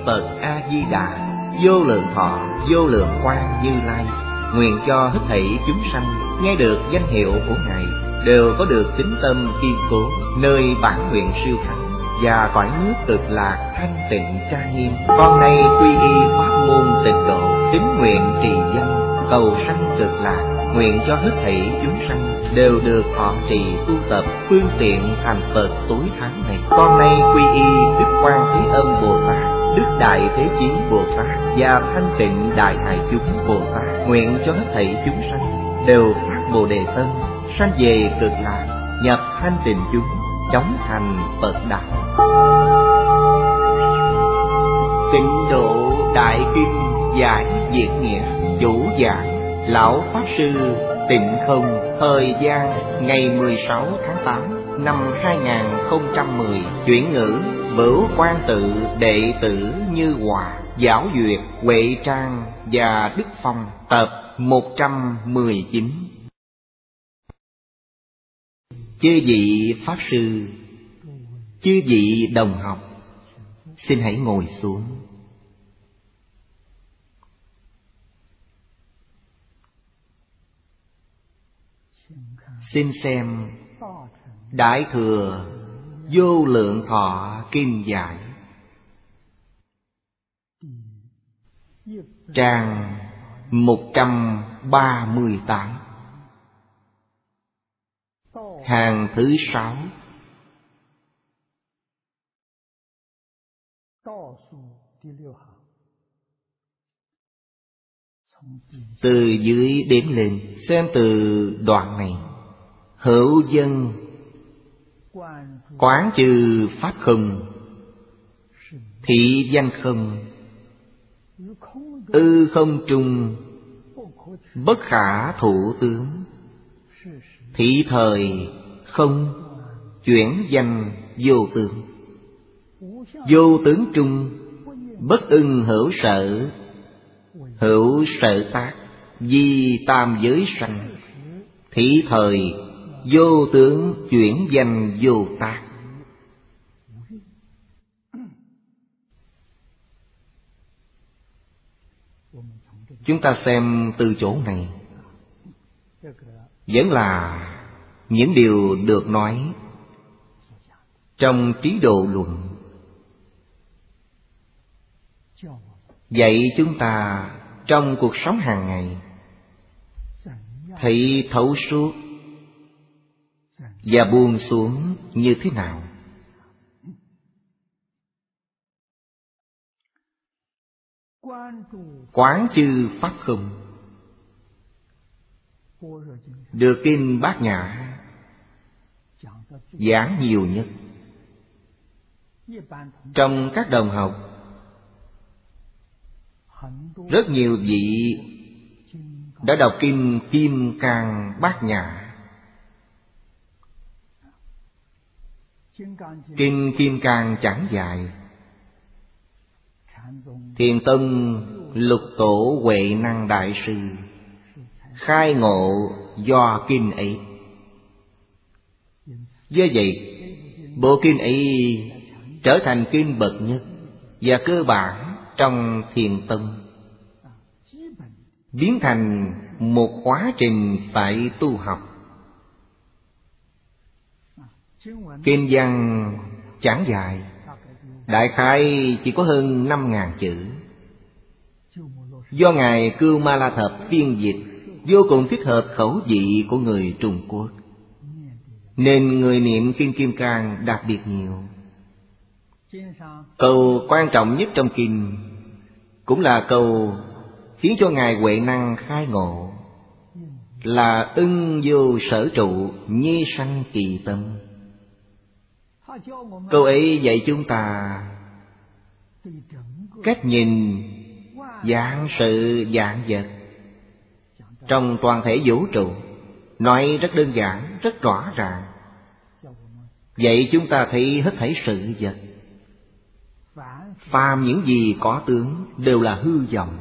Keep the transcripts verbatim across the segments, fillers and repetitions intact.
Phật A Di Đà, vô lượng thọ vô lượng quang Như Lai. Nguyện cho hết thảy chúng sanh nghe được danh hiệu của Ngài đều có được tín tâm kiên cố, nơi bản nguyện siêu thắng và cõi nước cực lạc thanh tịnh trang nghiêm. Con nay quy y pháp môn tịnh độ, tín nguyện trì danh cầu sanh cực lạc. Nguyện cho hết thảy chúng sanh đều được thọ trì tu tập phương tiện thành Phật tối thắng này. Con nay quy y Đức Quan Thế Âm Bồ Tát, Đức Đại Thế Chí Bồ Tát và Thanh Tịnh Đại Hải Chúng Bồ Tát. Nguyện cho hết thảy chúng sanh đều phát Bồ Đề Tâm, sanh về cực lạc, nhập thanh tịnh chúng, chóng thành Phật đạo. Tịnh độ Đại Kinh giải diễn nghĩa. Chủ giảng Lão Pháp Sư Tịnh Không. Thời gian ngày mười sáu tháng tám năm hai nghìn không trăm mười. Chuyển ngữ Bửu Quan Tự đệ tử Như Hòa, Giáo Duyệt, Huệ Trang và Đức Phong. Tập một trăm mười chín. Chư vị Pháp Sư, chư vị đồng học, xin hãy ngồi xuống. Xin xem Đại Thừa Vô Lượng Thọ Kinh Giải, trang một trăm ba mươi tám, hàng thứ sáu. Từ dưới đếm lên, xem từ đoạn này. Hữu dân quán chư pháp không, thị danh không, ư không trung, bất khả thủ tướng, thị thời không, chuyển danh vô tướng, vô tướng trung, bất ưng hữu sở, hữu sở tác, di tam giới sanh, thị thời vô tướng, chuyển danh vô tác. Chúng ta xem từ chỗ này, vẫn là những điều được nói trong Trí Độ Luận, dạy chúng ta trong cuộc sống hàng ngày thấy thấu suốt và buông xuống như thế nào. Quán chư pháp không được kinh Bát Nhã giảng nhiều nhất. Trong các đồng học, rất nhiều vị đã đọc kinh Kim Cang Bát Nhã. Kinh Kim Cang chẳng dài, Thiền Tông Lục Tổ Huệ Năng Đại Sư khai ngộ do kinh ấy. Do vậy, bộ kinh ấy trở thành kinh bậc nhất và cơ bản trong Thiền Tông, biến thành một quá trình phải tu học. Kinh văn chẳng dài, đại khái chỉ có hơn năm ngàn chữ. Do Ngài Cưu Ma La Thập phiên dịch, vô cùng thích hợp khẩu vị của người Trung Quốc, nên người niệm kinh Kim Cang đặc biệt nhiều. Câu quan trọng nhất trong kinh cũng là câu khiến cho Ngài Huệ Năng khai ngộ, là ưng vô sở trụ, nhi sanh kỳ tâm. Câu ấy dạy chúng ta cách nhìn vạn sự vạn vật trong toàn thể vũ trụ. Nói rất đơn giản, rất rõ ràng. Vậy chúng ta thấy hết thảy sự vật, phàm những gì có tướng đều là hư vọng.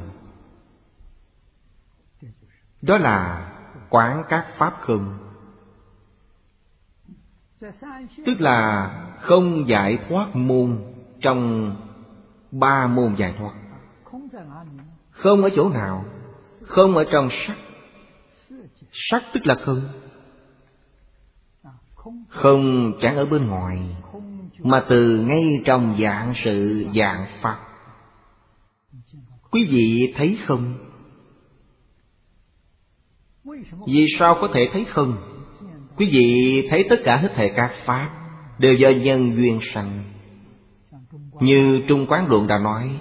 Đó là quán các pháp không, tức là không giải thoát môn trong ba môn giải thoát. Không ở chỗ nào? Không ở trong sắc. Sắc tức là không. Không chẳng ở bên ngoài, mà từ ngay trong dạng sự dạng pháp. Quý vị thấy không? Vì sao có thể thấy không? Quý vị thấy tất cả hết thảy các pháp đều do nhân duyên sanh. Như Trung Quán Luận đã nói,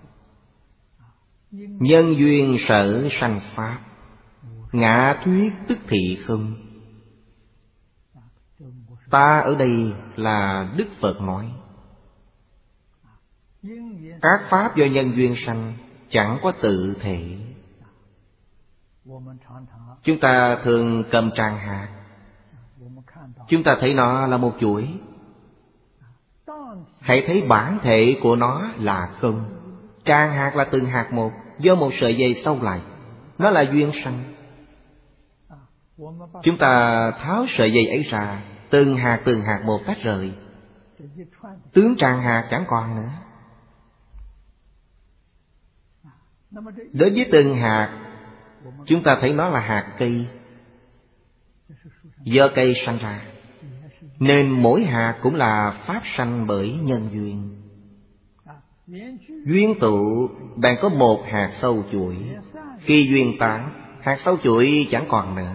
nhân duyên sở sanh pháp, ngã thuyết tức thị không. Ta ở đây là Đức Phật nói, các pháp do nhân duyên sanh, chẳng có tự thể. Chúng ta thường cầm tràng hạt, chúng ta thấy nó là một chuỗi. Hãy thấy bản thể của nó là không. Tràng hạt là từng hạt một, do một sợi dây xâu lại. Nó là duyên sanh. Chúng ta tháo sợi dây ấy ra, từng hạt từng hạt một tách rời, tướng tràng hạt chẳng còn nữa. Đối với từng hạt, chúng ta thấy nó là hạt cây, do cây sanh ra, nên mỗi hạt cũng là pháp sanh bởi nhân duyên. Duyên tụ bạn có một hạt sâu chuỗi, khi duyên tán, hạt sâu chuỗi chẳng còn nữa.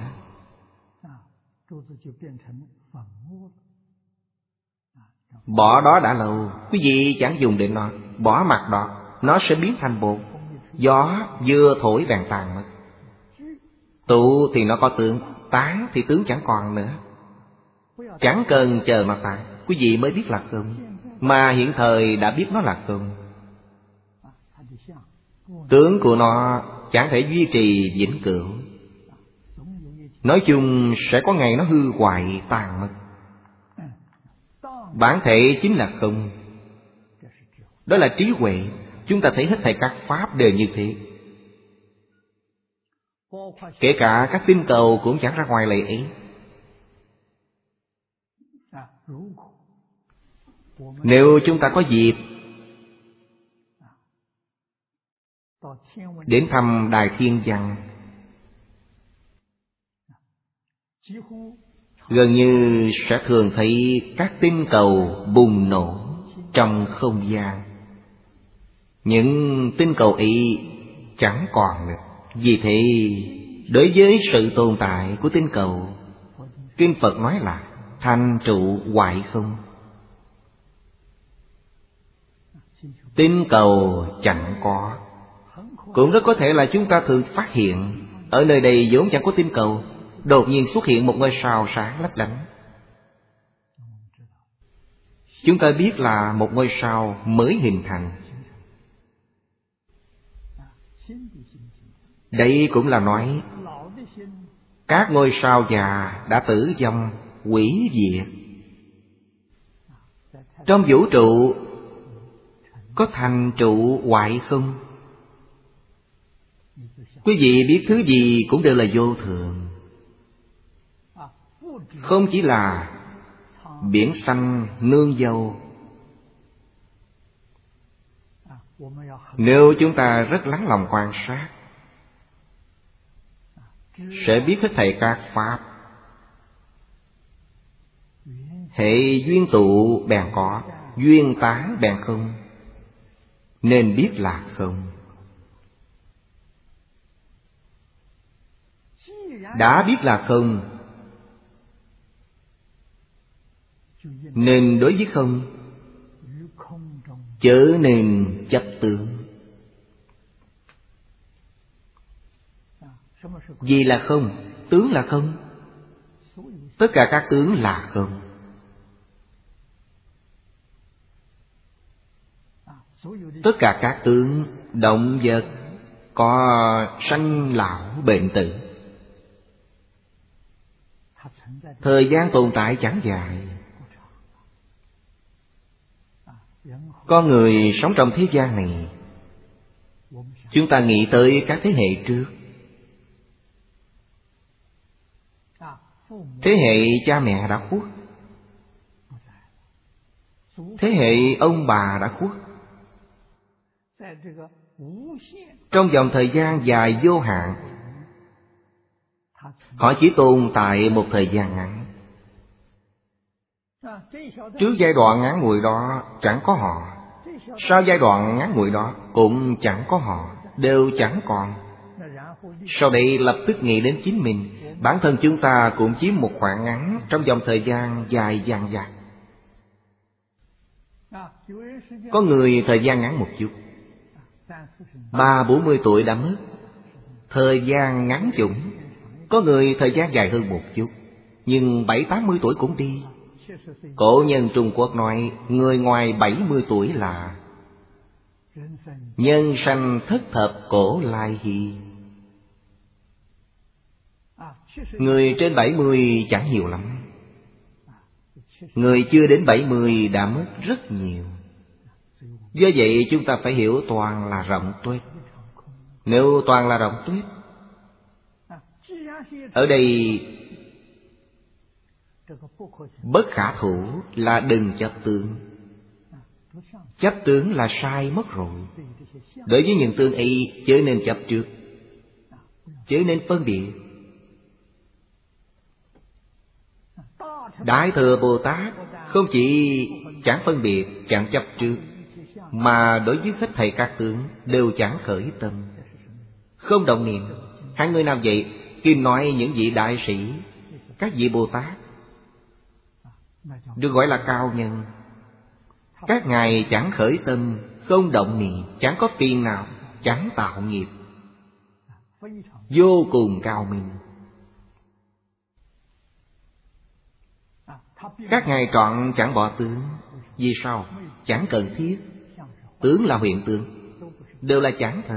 Bỏ đó đã lâu, quý vị chẳng dùng đến nó. Bỏ mặt đó, nó sẽ biến thành bột. Gió vừa thổi bèn tàn mất. Tụ thì nó có tướng, tán thì tướng chẳng còn nữa. Chẳng cần chờ nó tàn, quý vị mới biết là không. Mà hiện thời đã biết nó là không. Tướng của nó chẳng thể duy trì vĩnh cửu. Nói chung sẽ có ngày nó hư hoại tàn mất. Bản thể chính là không. Đó là trí huệ. Chúng ta thấy hết thảy các pháp đều như thế. Kể cả các tinh cầu cũng chẳng ra ngoài lệ ấy. Nếu chúng ta có dịp đến thăm Đài Thiên Văn, gần như sẽ thường thấy các tinh cầu bùng nổ trong không gian. Những tinh cầu ấy chẳng còn nữa. Vì thế, đối với sự tồn tại của tinh cầu, Kinh Phật nói là thành trụ hoại không. Tinh cầu chẳng có. Cũng rất có thể là chúng ta thường phát hiện, ở nơi đây vốn chẳng có tinh cầu, đột nhiên xuất hiện một ngôi sao sáng lấp lánh. Chúng ta biết là một ngôi sao mới hình thành. Đây cũng là nói các ngôi sao già đã tử vong, hủy diệt. Trong vũ trụ có thành trụ hoại không? Quý vị biết thứ gì cũng đều là vô thường. Không chỉ là biển xanh nương dâu. Nếu chúng ta rất lắng lòng quan sát, sẽ biết hết thảy các pháp. Hệ duyên tụ bèn có, duyên tán bèn không, nên biết là không. Đã biết là không, nên đối với không chớ nên chấp tướng. Vì là không, tướng là không. Tất cả các tướng là không. Tất cả các tướng động vật có sanh lão bệnh tử, thời gian tồn tại chẳng dài. Con người sống trong thế gian này, chúng ta nghĩ tới các thế hệ trước. Thế hệ cha mẹ đã khuất, thế hệ ông bà đã khuất, Trong vòng thời gian dài vô hạn, họ chỉ tồn tại một thời gian ngắn. Trước giai đoạn ngắn ngủi đó chẳng có họ, sau giai đoạn ngắn ngủi đó cũng chẳng có họ, đều chẳng còn. Sau đây lập tức nghĩ đến chính mình. Bản thân chúng ta cũng chiếm một khoảng ngắn trong vòng thời gian dài dằng dặc. Có người thời gian ngắn một chút, ba bốn mươi tuổi đã mất, thời gian ngắn chủng. Có người thời gian dài hơn một chút, nhưng bảy tám mươi tuổi cũng đi. Cổ nhân Trung Quốc nói, người ngoài bảy mươi tuổi là nhân sanh thất thập cổ lai hy. Người trên bảy mươi chẳng nhiều lắm, người chưa đến bảy mươi đã mất rất nhiều. Do vậy chúng ta phải hiểu toàn là rộng tuyết. Nếu toàn là rộng tuyết, ở đây bất khả thủ là đừng chấp tướng. Chấp tướng là sai mất rồi. Đối với những tương y chớ nên chấp trước, chớ nên phân biệt. Đại Thừa Bồ Tát không chỉ chẳng phân biệt, chẳng chấp trước, mà đối với hết thảy các tướng đều chẳng khởi tâm, không động niệm. Hai người nào vậy? Kim nói những vị đại sĩ, các vị Bồ Tát được gọi là cao nhân. Các ngài chẳng khởi tâm, không động niệm, chẳng có tiền nào, chẳng tạo nghiệp, vô cùng cao minh. Các ngài trọn chẳng bỏ tướng. Vì sao? Chẳng cần thiết. Tướng là hiện tượng, đều là chẳng thật.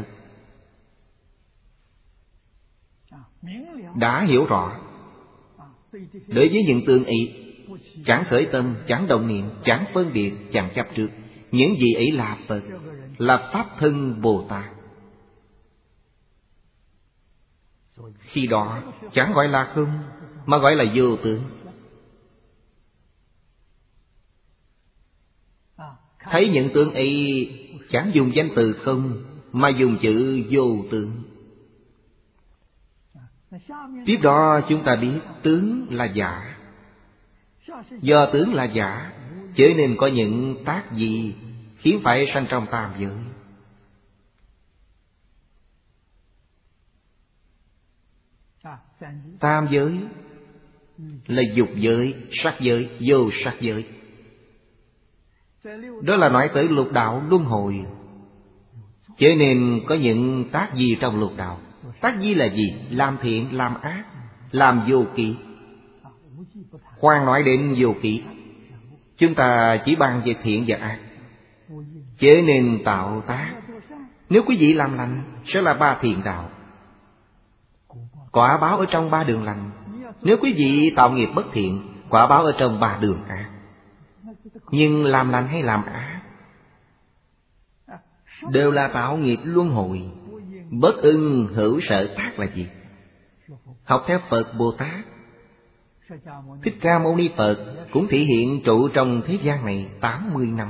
Đã hiểu rõ. Đối với những tương ý, chẳng khởi tâm, chẳng động niệm, chẳng phân biệt, chẳng chấp trước. Những gì ấy là Phật, là Pháp thân Bồ Tát. Khi đó chẳng gọi là không, mà gọi là vô tướng. Thấy những tướng ấy chẳng dùng danh từ không, mà dùng chữ vô tướng. Tiếp đó chúng ta biết tướng là giả. Do tướng là giả, chớ nên có những tác gì khiến phải sanh trong tam giới. Tam giới là dục giới, sắc giới, vô sắc giới. Đó là nói tới lục đạo luân hồi. Chớ nên có những tác gì trong lục đạo. Tác gì là gì? Làm thiện, làm ác, làm vô kỵ. Khoan nói đến vô kỵ, chúng ta chỉ bàn về thiện và ác. Chớ nên tạo tác. Nếu quý vị làm lành sẽ là ba thiện đạo, quả báo ở trong ba đường lành. Nếu quý vị tạo nghiệp bất thiện, quả báo ở trong ba đường ác. Nhưng làm lành hay làm ác đều là tạo nghiệp luân hồi. Bất ưng hữu sở tác là gì? Học theo Phật Bồ Tát. Thích Ca Mâu Ni Phật cũng thể hiện trụ trong thế gian này tám mươi năm.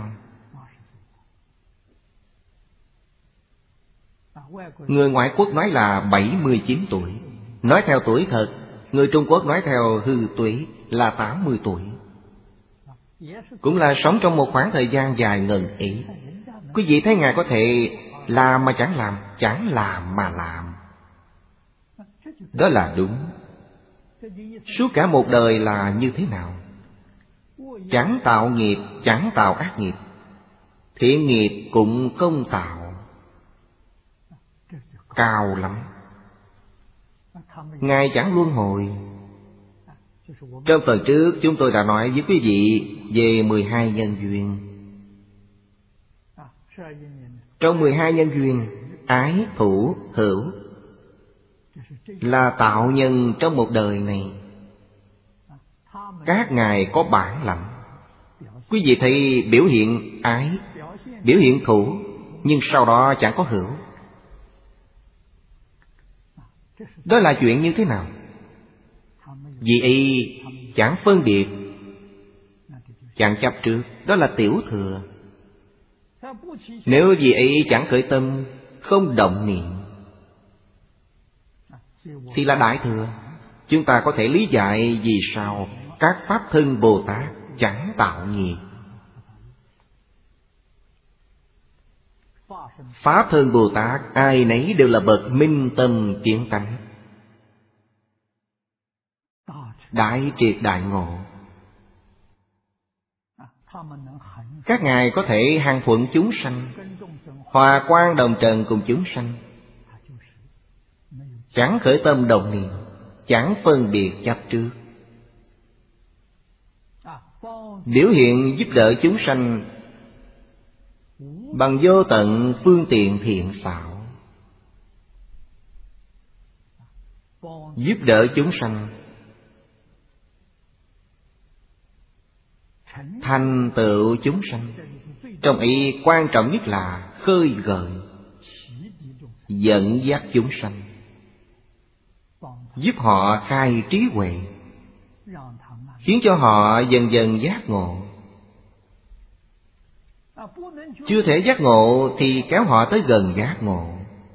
Người ngoại quốc nói là bảy mươi chín tuổi. Nói theo tuổi thật, người Trung Quốc nói theo hư tuế là tám mươi tuổi. Cũng là sống trong một khoảng thời gian dài ngần ấy. Quý vị thấy Ngài có thể làm mà chẳng làm, chẳng làm mà làm. Đó là đúng. Suốt cả một đời là như thế nào? Chẳng tạo nghiệp, chẳng tạo ác nghiệp, thiện nghiệp cũng không tạo. Cao lắm. Ngài chẳng luân hồi. Trong phần trước chúng tôi đã nói với quý vị về mười hai nhân duyên. Trong mười hai nhân duyên, ái, thủ, hữu là tạo nhân trong một đời này. Các ngài có bản lãnh. Quý vị thấy biểu hiện ái, biểu hiện thủ, nhưng sau đó chẳng có hữu. Đó là chuyện như thế nào? Vì y chẳng phân biệt, chẳng chấp trước. Đó là tiểu thừa. Nếu vị ấy chẳng khởi tâm, không động niệm, thì là Đại Thừa. Chúng ta có thể lý giải vì sao các Pháp Thân Bồ Tát chẳng tạo nghiệp. Pháp Thân Bồ Tát ai nấy đều là bậc minh tâm kiến tánh, đại triệt đại ngộ. Các ngài có thể hằng thuận chúng sanh, hòa quang đồng trần cùng chúng sanh, chẳng khởi tâm động niệm, chẳng phân biệt chấp trước, biểu hiện giúp đỡ chúng sanh bằng vô tận phương tiện thiện xảo. Giúp đỡ chúng sanh thành tựu chúng sanh, trong ý quan trọng nhất là khơi gợi, dẫn dắt chúng sanh, giúp họ khai trí huệ, khiến cho họ dần dần giác ngộ. Chưa thể giác ngộ thì kéo họ tới gần giác ngộ,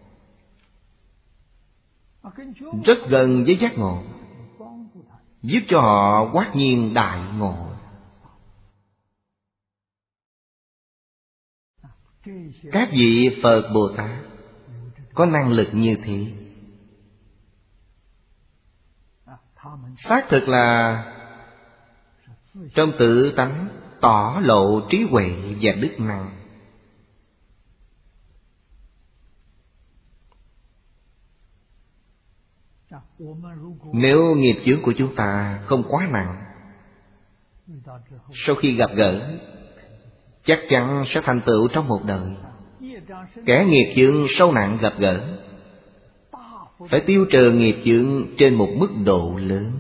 rất gần với giác ngộ, giúp cho họ hoát nhiên đại ngộ. Các vị Phật Bồ Tát có năng lực như thế, xác thực là trong tự tánh tỏ lộ trí huệ và đức năng. Nếu nghiệp chướng của chúng ta không quá nặng, sau khi gặp gỡ chắc chắn sẽ thành tựu trong một đời. Kẻ nghiệp chướng sâu nặng gặp gỡ phải tiêu trừ nghiệp chướng trên một mức độ lớn.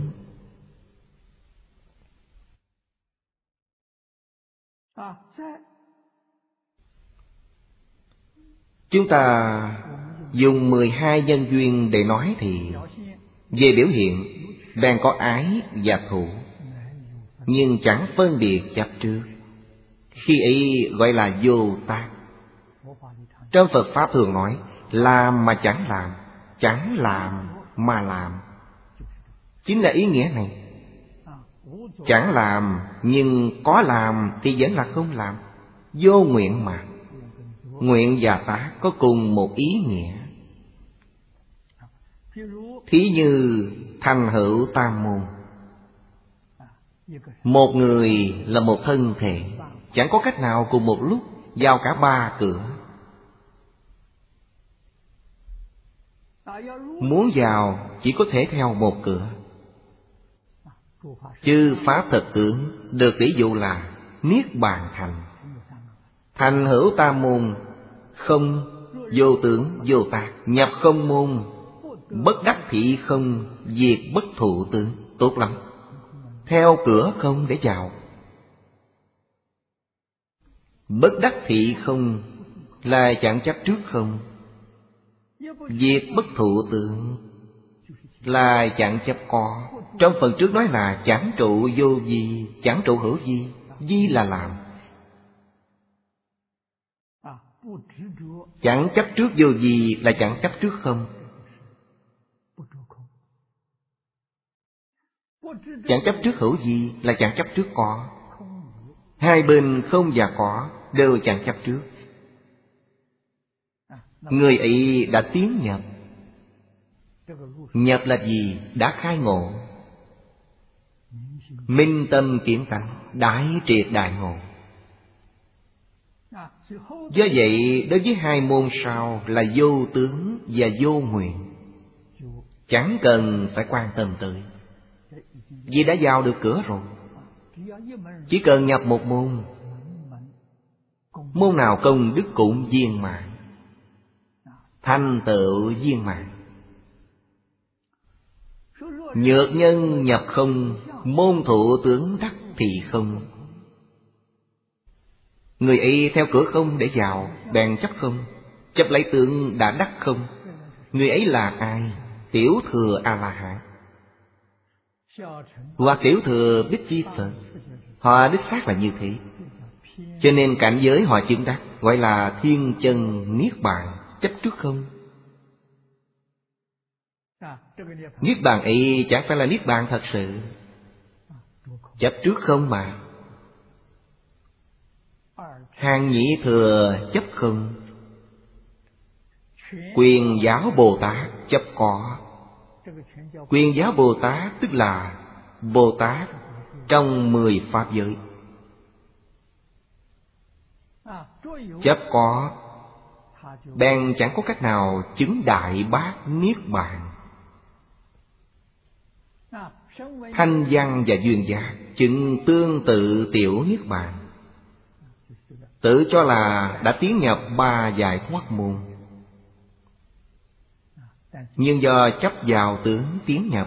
Chúng ta dùng mười hai nhân duyên để nói thì về biểu hiện đang có ái và thủ, nhưng chẳng phân biệt chấp trước. Khi ấy gọi là vô tác. Trong Phật Pháp thường nói làm mà chẳng làm, chẳng làm mà làm, chính là ý nghĩa này. Chẳng làm nhưng có làm thì vẫn là không làm, vô nguyện mà. Nguyện và tác có cùng một ý nghĩa. Thí như thành hữu tam môn. Một người là một thân thể, chẳng có cách nào cùng một lúc vào cả ba cửa. Muốn vào chỉ có thể theo một cửa. Chư Pháp thật tướng được ví dụ là Niết Bàn Thành. Thành hữu tam môn, không vô tướng vô tác, nhập không môn, bất đắc thị không, diệt bất thụ tướng. Tốt lắm, theo cửa không để vào. Bất đắc thị không là chẳng chấp trước không, diệt bất thụ tướng là chẳng chấp có. Trong phần trước nói là chẳng trụ vô vi, chẳng trụ hữu vi. Vi là làm. Chẳng chấp trước vô vi là chẳng chấp trước không. Chẳng chấp trước hữu vi là chẳng chấp trước có. Hai bên không và có đều chẳng chấp trước. Người ấy đã tiến nhập. Nhập là gì? Đã khai ngộ, minh tâm kiến tánh, đại triệt đại ngộ. Do vậy đối với hai môn sau là vô tướng và vô nguyện, chẳng cần phải quan tâm tới, vì đã vào được cửa rồi. Chỉ cần nhập một môn, môn nào công đức cũng viên mãn, thành tựu viên mãn. Nhược nhân nhập không, môn thụ tướng đắc thì không. Người ấy theo cửa không để vào, bèn chấp không, chấp lấy tướng đã đắc không. Người ấy là ai? Tiểu thừa A-la-hán, hoặc tiểu thừa Bích Chi Phật. Họ đích xác là như thế. Cho nên cảnh giới họ chứng đắc gọi là thiên chân niết bàn. Chấp trước không? Niết bàn ấy chẳng phải là niết bàn thật sự. Chấp trước không mà. Hàng nhị thừa chấp không. Quyền giáo Bồ Tát chấp có. Quyền giáo Bồ Tát tức là Bồ Tát trong mười pháp giới. Chấp có, bèn chẳng có cách nào chứng đại bát niết bàn. Thanh văn và duyên giác chứng tương tự tiểu niết bàn, tự cho là đã tiến nhập ba giải thoát môn, nhưng do chấp vào tướng tiến nhập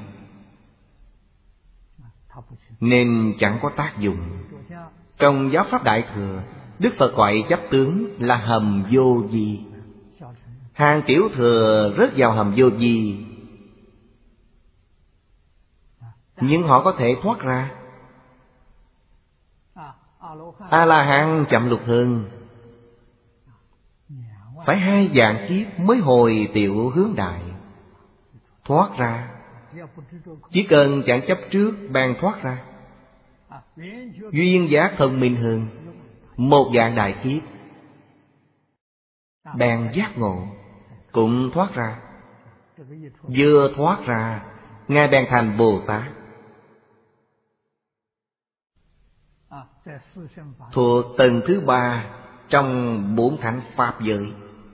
nên chẳng có tác dụng. Trong giáo pháp Đại Thừa, Đức Phật gọi chấp tướng là hầm vô vi. Hàng tiểu thừa rớt vào hầm vô vi, nhưng họ có thể thoát ra. A-la-hán chậm lục hơn, phải hai vạn kiếp mới hồi tiểu hướng đại, thoát ra. Chỉ cần chẳng chấp trước bèn thoát ra. Duyên giác thông minh hơn, một vạn đại kiếp bèn giác ngộ, cũng thoát ra. Vừa thoát ra, Ngài bèn thành Bồ Tát, thuộc tầng thứ ba trong bốn thánh pháp giới.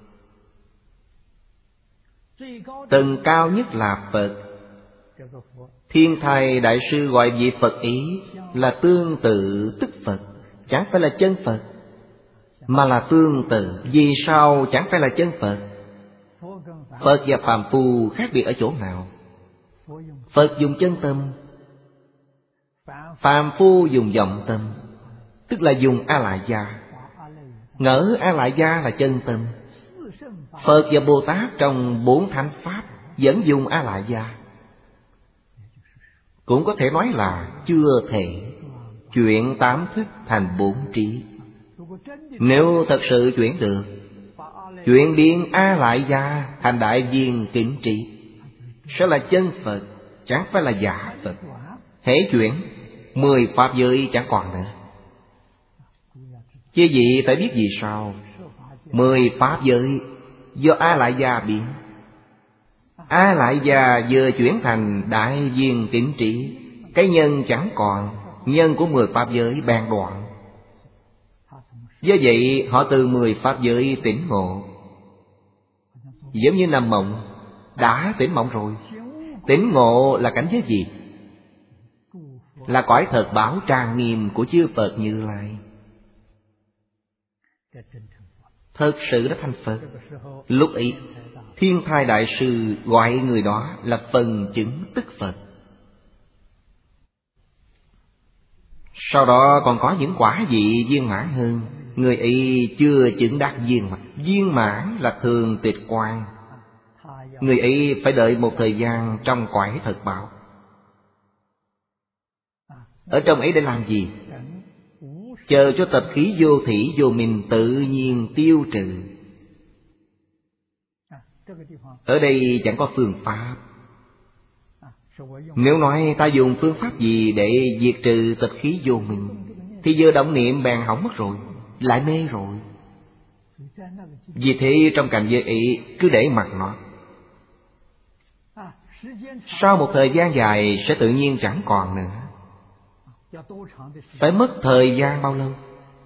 Tầng cao nhất là Phật. Thiên Thai Đại Sư gọi vị Phật ý là tương tự tức Phật, chẳng phải là chân Phật, mà là tương tự. Vì sao chẳng phải là chân Phật? Phật và phàm phu khác biệt ở chỗ nào? Phật dùng chân tâm, phàm phu dùng vọng tâm, tức là dùng A-lại gia. Ngỡ A-lại gia là chân tâm. Phật và Bồ Tát trong bốn thánh pháp vẫn dùng A-lại gia. Cũng có thể nói là chưa thể chuyển tám thức thành bốn trí. Nếu thật sự chuyển được, chuyển biến A-lại gia thành đại viên kính trí, sẽ là chân Phật, chẳng phải là giả Phật. Hễ chuyển, mười pháp giới chẳng còn nữa. Chứ gì phải biết vì sao? Mười pháp giới do A-lại gia biến. A-lại gia vừa chuyển thành đại viên tín trí, cái nhân chẳng còn, nhân của mười pháp giới bèn đoạn. Do vậy họ từ mười pháp giới tỉnh ngộ. Giống như nằm mộng, đã tỉnh mộng rồi. Tỉnh ngộ là cảnh giới gì? Là cõi thật báo trang nghiêm của chư Phật Như Lai. Thật sự đã thành Phật. Lúc ấy Thiên Thai Đại Sư gọi người đó là phần chứng tức Phật. Sau đó còn có những quả vị viên mãn hơn. Người ấy chưa chứng đắc viên mãn. Viên mãn là thường tịch quan. Người ấy phải đợi một thời gian trong cõi thật báo. Ở trong ấy để làm gì? Chờ cho tập khí vô thỉ vô minh tự nhiên tiêu trừ. Ở đây chẳng có phương pháp. Nếu nói ta dùng phương pháp gì để diệt trừ tập khí vô minh, thì vừa động niệm bèn hỏng mất rồi, lại mê rồi. Vì thế trong cảnh giới ấy cứ để mặc nó. Sau một thời gian dài sẽ tự nhiên chẳng còn nữa. Phải mất thời gian bao lâu?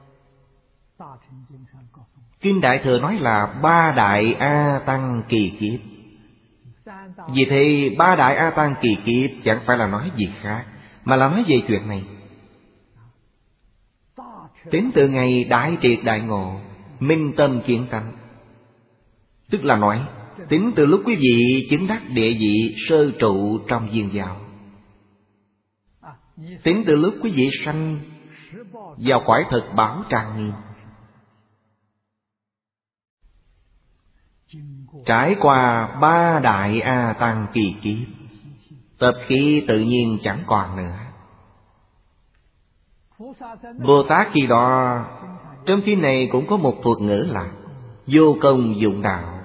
Kinh Đại Thừa nói là ba đại A Tăng kỳ kiếp. Vì thế ba đại A Tăng kỳ kiếp chẳng phải là nói gì khác, mà là nói về chuyện này. Tính từ ngày đại triệt đại ngộ, minh tâm kiến tánh, tức là nói tính từ lúc quý vị chứng đắc địa vị sơ trụ trong viên giáo, tính từ lúc quý vị sanh vào cõi thực báo trang nghiêm, trải qua ba đại A Tăng kỳ kiếp, tập khí tự nhiên chẳng còn nữa. Bồ Tát khi đó Trong kinh này cũng có một thuật ngữ là vô công dụng đạo.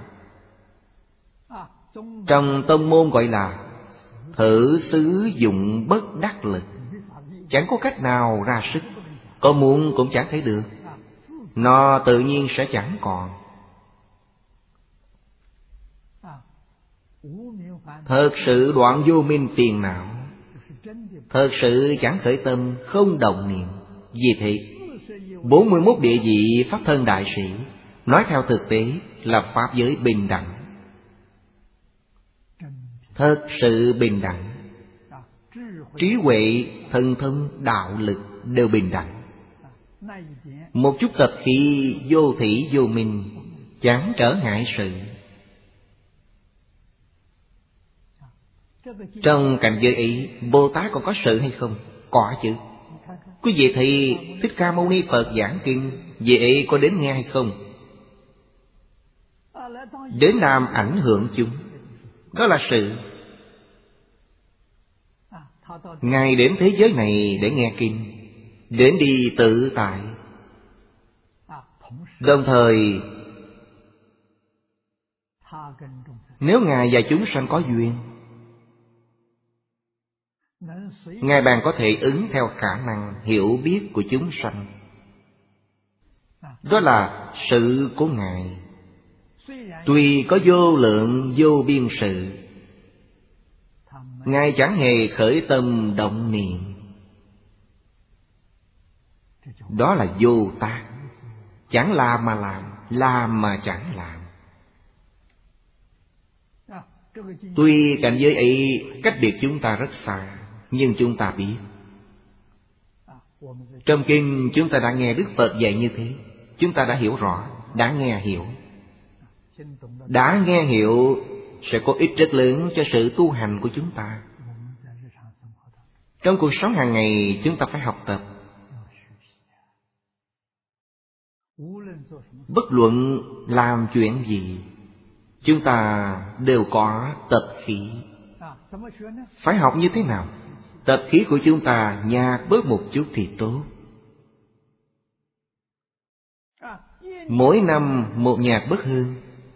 Trong tông môn gọi là thử xứ dụng bất đắc lực. Chẳng có cách nào ra sức, có muốn cũng chẳng thấy được. Nó tự nhiên sẽ chẳng còn. Thật sự đoạn vô minh phiền não, thật sự chẳng khởi tâm, không động niệm. Vì thế bốn mươi mốt địa vị Pháp Thân Đại Sĩ nói theo thực tế là Pháp giới bình đẳng. Thật sự bình đẳng. Trí huệ, thần thông, đạo lực đều bình đẳng. Một chút tập khí vô thỉ vô minh chẳng trở ngại sự. Trong cảnh giới ấy, Bồ Tát còn có sự hay không? Có chứ. Quý vị thì Thích Ca Mâu Ni Phật giảng kinh, vị ấy có đến nghe hay không? Đến làm ảnh hưởng chúng, đó là sự. Ngài đến thế giới này để nghe kinh, đến đi tự tại. Đồng thời, nếu Ngài và chúng sanh có duyên, Ngài bèn có thể ứng theo khả năng hiểu biết của chúng sanh. Đó là sự của Ngài. Tuy có vô lượng vô biên sự, Ngài chẳng hề khởi tâm động niệm. Đó là vô tác. Chẳng làm mà làm, làm mà chẳng làm. Tuy cảnh giới ấy cách biệt chúng ta rất xa, nhưng chúng ta biết. Trong kinh chúng ta đã nghe Đức Phật dạy như thế, chúng ta đã hiểu rõ, đã nghe hiểu. Đã nghe hiểu sẽ có ích rất lớn cho sự tu hành của chúng ta. Trong cuộc sống hàng ngày chúng ta phải học tập. Bất luận làm chuyện gì, chúng ta đều có tập khí. Phải học như thế nào? Tập khí của chúng ta nhạt bớt một chút thì tốt. Mỗi năm một nhạt bớt hơn.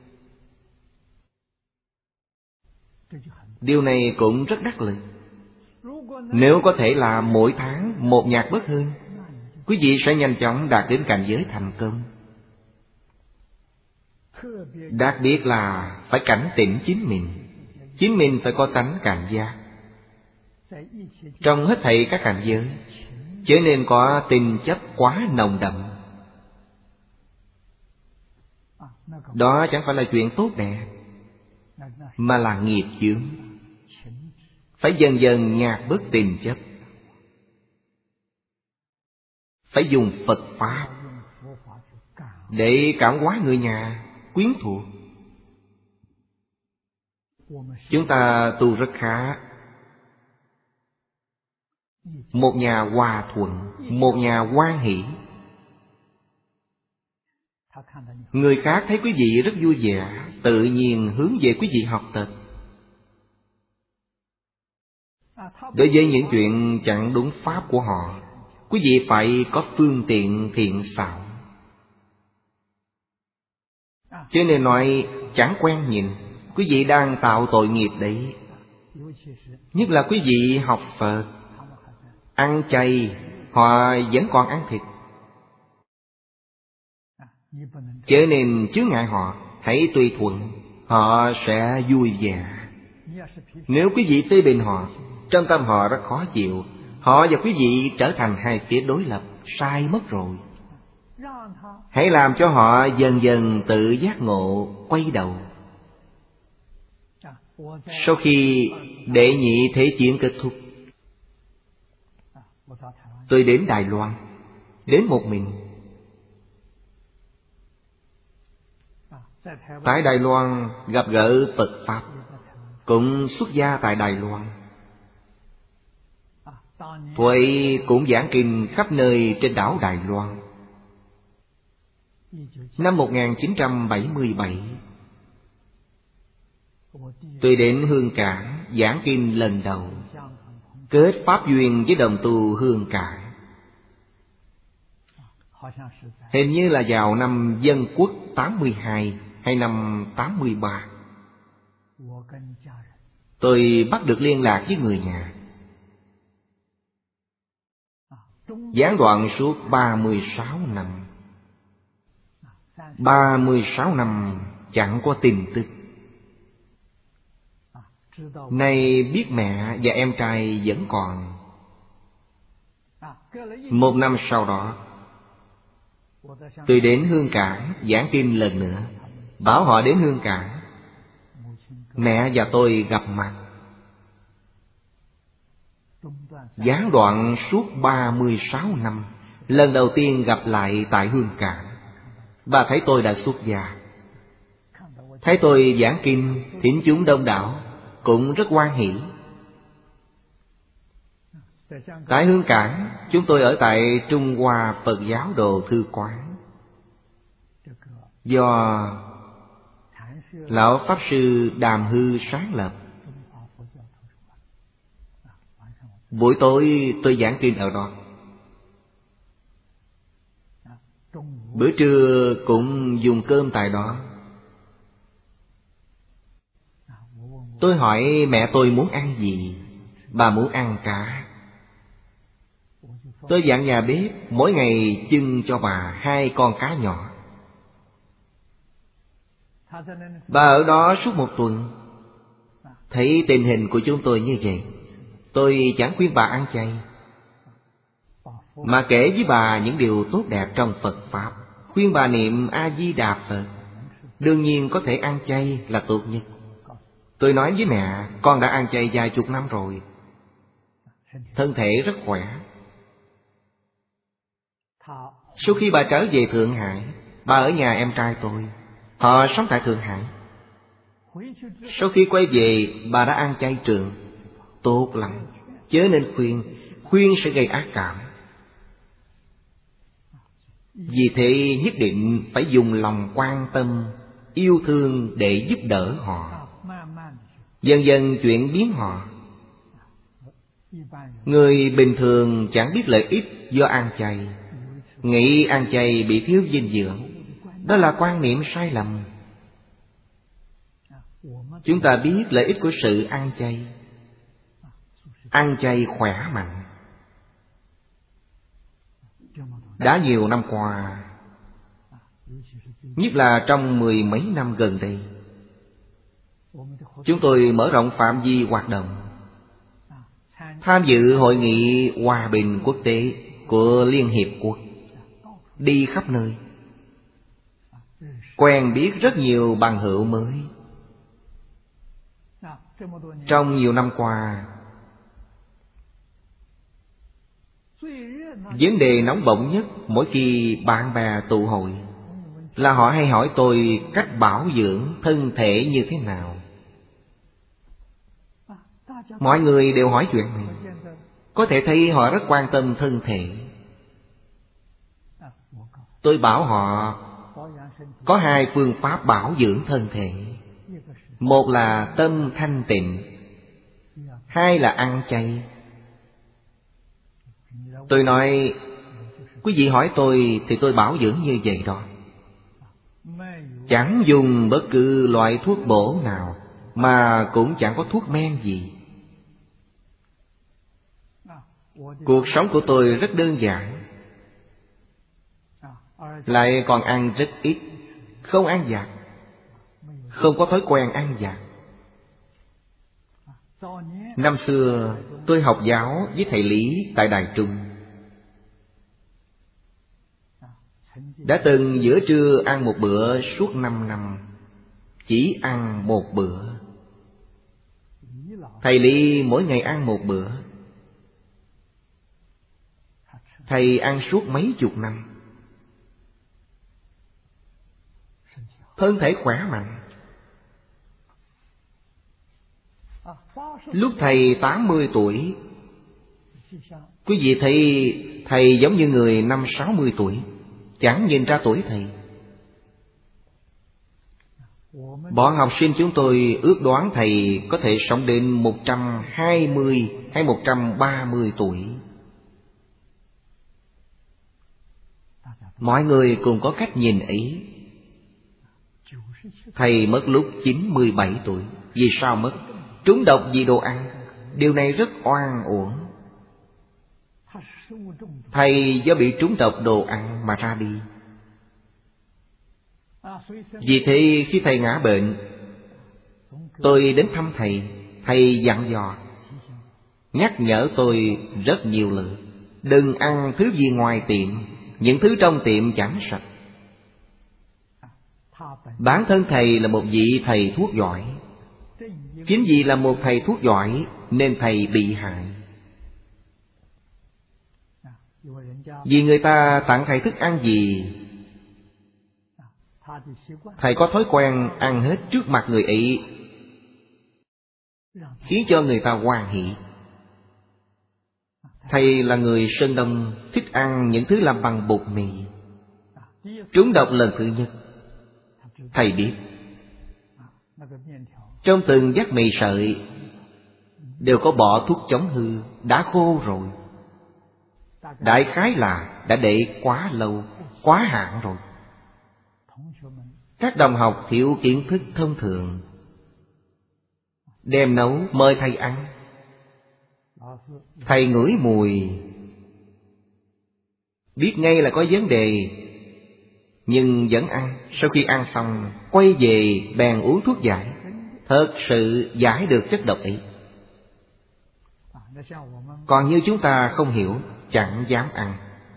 Điều này cũng rất đắc lực. Nếu có thể là mỗi tháng một nhạt bớt hơn, quý vị sẽ nhanh chóng đạt đến cảnh giới thành công. Đặc biệt là phải cảnh tỉnh chính mình. Chính mình phải có tánh cảnh giác. Trong hết thảy các cảnh giới, chớ nên có tình chấp quá nồng đậm. Đó chẳng phải là chuyện tốt đẹp, mà là nghiệp chướng. Phải dần dần nhạt bớt tình chấp. Phải dùng Phật Pháp để cảm hóa người nhà, quyến thuộc. Chúng ta tu rất khá. Một nhà hòa thuận, một nhà hoan hỷ. Người khác thấy quý vị rất vui vẻ, tự nhiên hướng về quý vị học tập. Đối với những chuyện chẳng đúng pháp của họ, quý vị phải có phương tiện thiện xảo. Cho nên nói chẳng quen nhìn, quý vị đang tạo tội nghiệp đấy. Nhất là quý vị học Phật, ăn chay, họ vẫn còn ăn thịt. Cho nên chướng ngại họ, hãy tùy thuận, họ sẽ vui vẻ. Nếu quý vị phê bình họ, trong tâm họ rất khó chịu. Họ và quý vị trở thành hai phía đối lập, sai mất rồi. Hãy làm cho họ dần dần tự giác ngộ, quay đầu. Sau khi đệ nhị thế chiến kết thúc, tôi đến Đài Loan, đến một mình. Tại Đài Loan gặp gỡ Phật Pháp, cũng xuất gia tại Đài Loan. Tôi cũng giảng kinh khắp nơi trên đảo Đài Loan. Năm một nghìn chín trăm bảy mươi bảy, tôi đến Hương Cảng giảng kinh lần đầu, kết pháp duyên với đồng tu Hương Cảng. Hình như là vào năm Dân Quốc tám mươi hai hay năm tám mươi ba. Tôi bắt được liên lạc với người nhà. Gián đoạn suốt ba mươi sáu năm. ba mươi sáu năm chẳng có tin tức. Nay biết mẹ và em trai vẫn còn. Một năm sau đó, tôi đến Hương Cảng giảng kinh lần nữa, bảo họ đến Hương Cảng. Mẹ và tôi gặp mặt. Gián đoạn suốt ba mươi sáu năm, lần đầu tiên gặp lại tại Hương Cảng. Bà thấy tôi đã xuất gia, thấy tôi giảng kinh thính chúng đông đảo, cũng rất hoan hỷ. Tại Hương Cảng, chúng tôi ở tại Trung Hoa Phật Giáo Đồ Thư Quán, do Lão Pháp Sư Đàm Hư sáng lập. Buổi tối tôi giảng kinh ở đó. Bữa trưa cũng dùng cơm tại đó. Tôi hỏi mẹ tôi muốn ăn gì. Bà muốn ăn cá. Tôi dặn nhà bếp mỗi ngày chưng cho bà hai con cá nhỏ. Bà ở đó suốt một tuần. Thấy tình hình của chúng tôi như vậy, tôi chẳng khuyên bà ăn chay, mà kể với bà những điều tốt đẹp trong Phật Pháp, khuyên bà niệm A-di-đà Phật. Đương nhiên có thể ăn chay là tốt nhất. Tôi nói với mẹ, con đã ăn chay vài chục năm rồi, thân thể rất khỏe. Sau khi bà trở về Thượng Hải, bà ở nhà em trai tôi. Họ sống tại Thượng Hải. Sau khi quay về, bà đã ăn chay trường. Tốt lắm, chớ nên khuyên. Khuyên sẽ gây ác cảm. Vì thế nhất định phải dùng lòng quan tâm, yêu thương để giúp đỡ họ. Dần dần chuyển biến họ. Người bình thường chẳng biết lợi ích do ăn chay, nghĩ ăn chay bị thiếu dinh dưỡng. Đó là quan niệm sai lầm. Chúng ta biết lợi ích của sự ăn chay. Ăn chay khỏe mạnh. Đã nhiều năm qua, nhất là trong mười mấy năm gần đây, chúng tôi mở rộng phạm vi hoạt động, tham dự hội nghị hòa bình quốc tế của Liên Hiệp Quốc, đi khắp nơi, quen biết rất nhiều bằng hữu mới. Trong nhiều năm qua, vấn đề nóng bỏng nhất mỗi khi bạn bè tụ hội là họ hay hỏi tôi cách bảo dưỡng thân thể như thế nào. Mọi người đều hỏi chuyện này. Có thể thấy họ rất quan tâm thân thể. Tôi bảo họ có hai phương pháp bảo dưỡng thân thể. Một là tâm thanh tịnh, hai là ăn chay. Tôi nói, quý vị hỏi tôi thì tôi bảo dưỡng như vậy đó. Chẳng dùng bất cứ loại thuốc bổ nào, mà cũng chẳng có thuốc men gì. Cuộc sống của tôi rất đơn giản, lại còn ăn rất ít, không ăn vặt, không có thói quen ăn vặt. Năm xưa tôi học giáo với thầy Lý tại Đài Trung. Đã từng giữa trưa ăn một bữa suốt năm năm, chỉ ăn một bữa. Thầy Lý mỗi ngày ăn một bữa. Thầy ăn suốt mấy chục năm. Thân thể khỏe mạnh. Lúc thầy tám mươi tuổi, quý vị thấy thầy giống như người năm sáu mươi tuổi, chẳng nhìn ra tuổi thầy. Bọn học sinh chúng tôi ước đoán thầy có thể sống đến một trăm hai mươi hay một trăm ba mươi tuổi. Mọi người cùng có cách nhìn ấy. Thầy mất lúc chín mươi bảy tuổi. Vì sao mất? Trúng độc vì đồ ăn. Điều này rất oan uổng. Thầy do bị trúng độc đồ ăn mà ra đi. Vì thế khi thầy ngã bệnh, tôi đến thăm thầy. Thầy dặn dò, nhắc nhở tôi rất nhiều lần. Đừng ăn thứ gì ngoài tiệm. Những thứ trong tiệm chẳng sạch. Bản thân thầy là một vị thầy thuốc giỏi. Chính vì là một thầy thuốc giỏi nên thầy bị hại. Vì người ta tặng thầy thức ăn gì, thầy có thói quen ăn hết trước mặt người ấy, khiến cho người ta hoan hỉ. Thầy là người Sơn Đông, thích ăn những thứ làm bằng bột mì. Trúng độc lần thứ nhất, thầy biết trong từng vắt mì sợi đều có bỏ thuốc chống hư, đã khô rồi. Đại khái là đã để quá lâu, quá hạn rồi. Các đồng học thiếu kiến thức thông thường, đem nấu mời thầy ăn. Thầy ngửi mùi, biết ngay là có vấn đề, nhưng vẫn ăn. Sau khi ăn xong, quay về bèn uống thuốc giải. Thật sự giải được chất độc ấy. Còn như chúng ta không hiểu, chẳng dám ăn.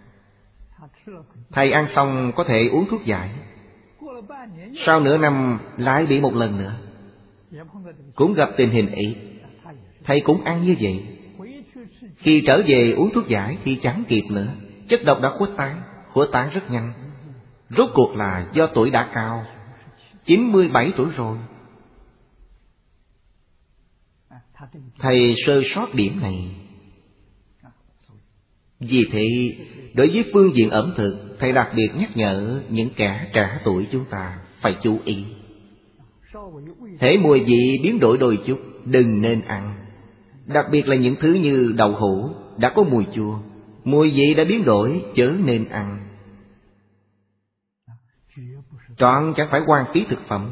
Thầy ăn xong có thể uống thuốc giải, sau nửa năm lại bị một lần nữa. Cũng gặp tình hình ấy, thầy cũng ăn như vậy. Khi trở về uống thuốc giải thì chẳng kịp nữa. Chất độc đã khuếch tán, khuếch tán rất nhanh. Rốt cuộc là do tuổi đã cao, chín mươi bảy tuổi rồi. Thầy sơ sót điểm này. Vì thế, đối với phương diện ẩm thực, thầy đặc biệt nhắc nhở những kẻ trẻ tuổi chúng ta phải chú ý. Hễ mùi vị biến đổi đôi chút, đừng nên ăn. Đặc biệt là những thứ như đậu hũ đã có mùi chua, mùi vị đã biến đổi, chớ nên ăn. Trọn chẳng phải hoang phí thực phẩm.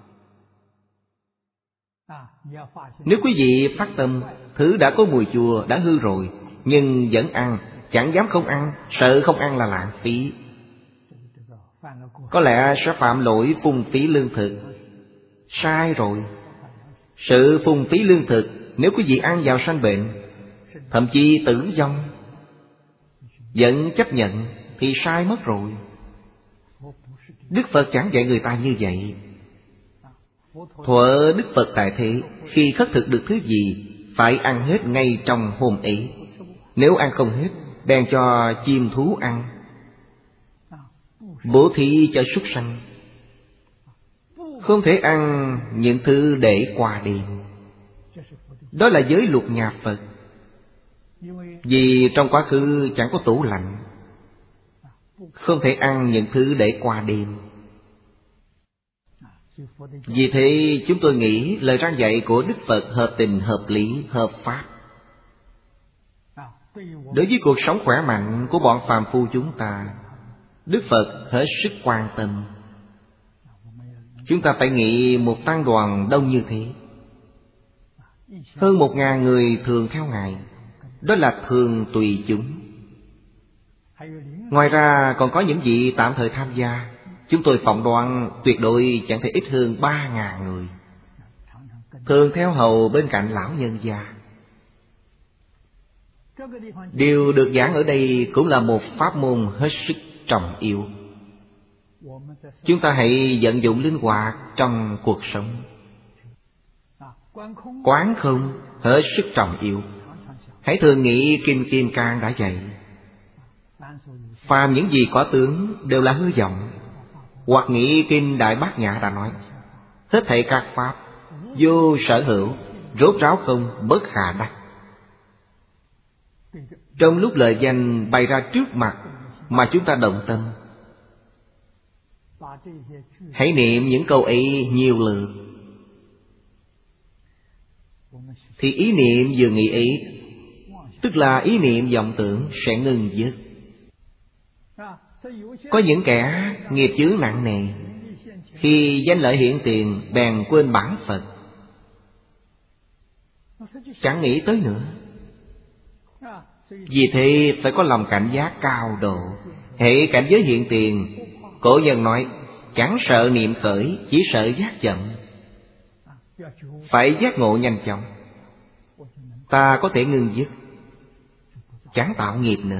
Nếu quý vị phát tâm, thứ đã có mùi chua, đã hư rồi, nhưng vẫn ăn, chẳng dám không ăn, sợ không ăn là lãng phí. Có lẽ sẽ phạm lỗi phung phí lương thực. Sai rồi. Sự phung phí lương thực, nếu quý vị ăn vào sanh bệnh, thậm chí tử vong, vẫn chấp nhận thì sai mất rồi. Đức Phật chẳng dạy người ta như vậy. Thuở Đức Phật tại thế, khi khất thực được thứ gì, phải ăn hết ngay trong hôm ấy. Nếu ăn không hết, bèn cho chim thú ăn, bố thí cho súc sanh. Không thể ăn những thứ để qua đêm. Đó là giới luật nhà Phật. Vì trong quá khứ chẳng có tủ lạnh, không thể ăn những thứ để qua đêm. Vì thế chúng tôi nghĩ lời răn dạy của Đức Phật hợp tình, hợp lý, hợp pháp. Đối với cuộc sống khỏe mạnh của bọn phàm phu chúng ta, Đức Phật hết sức quan tâm. Chúng ta phải nghĩ một tăng đoàn đông như thế, hơn một ngàn người thường theo Ngài, đó là thường tùy chúng. Ngoài ra còn có những vị tạm thời tham gia. Chúng tôi phỏng đoán tuyệt đối chẳng thể ít hơn ba ngàn người, thường theo hầu bên cạnh lão nhân gia. Điều được giảng ở đây cũng là một pháp môn hết sức trọng yếu. Chúng ta hãy vận dụng linh hoạt trong cuộc sống. Quán không hết sức trọng yếu. Hãy thường nghĩ Kinh Kim Cang đã dạy, phàm những gì có tướng đều là hư vọng. Hoặc nghĩ Kinh Đại Bát Nhã đã nói, hết thảy các pháp vô sở hữu, rốt ráo không, bất khả đắc. Trong lúc lời danh bày ra trước mặt mà chúng ta động tâm, hãy niệm những câu ấy nhiều lượt, thì ý niệm vừa nghĩ ấy, tức là ý niệm vọng tưởng sẽ ngừng dứt. Có những kẻ nghiệp chướng nặng nề, khi danh lợi hiện tiền bèn quên bản Phật, chẳng nghĩ tới nữa. Vì thế phải có lòng cảnh giác cao độ. Hệ cảnh giới hiện tiền, cổ nhân nói chẳng sợ niệm khởi, chỉ sợ giác chậm. Phải giác ngộ nhanh chóng, ta có thể ngưng dứt, chẳng tạo nghiệp nữa.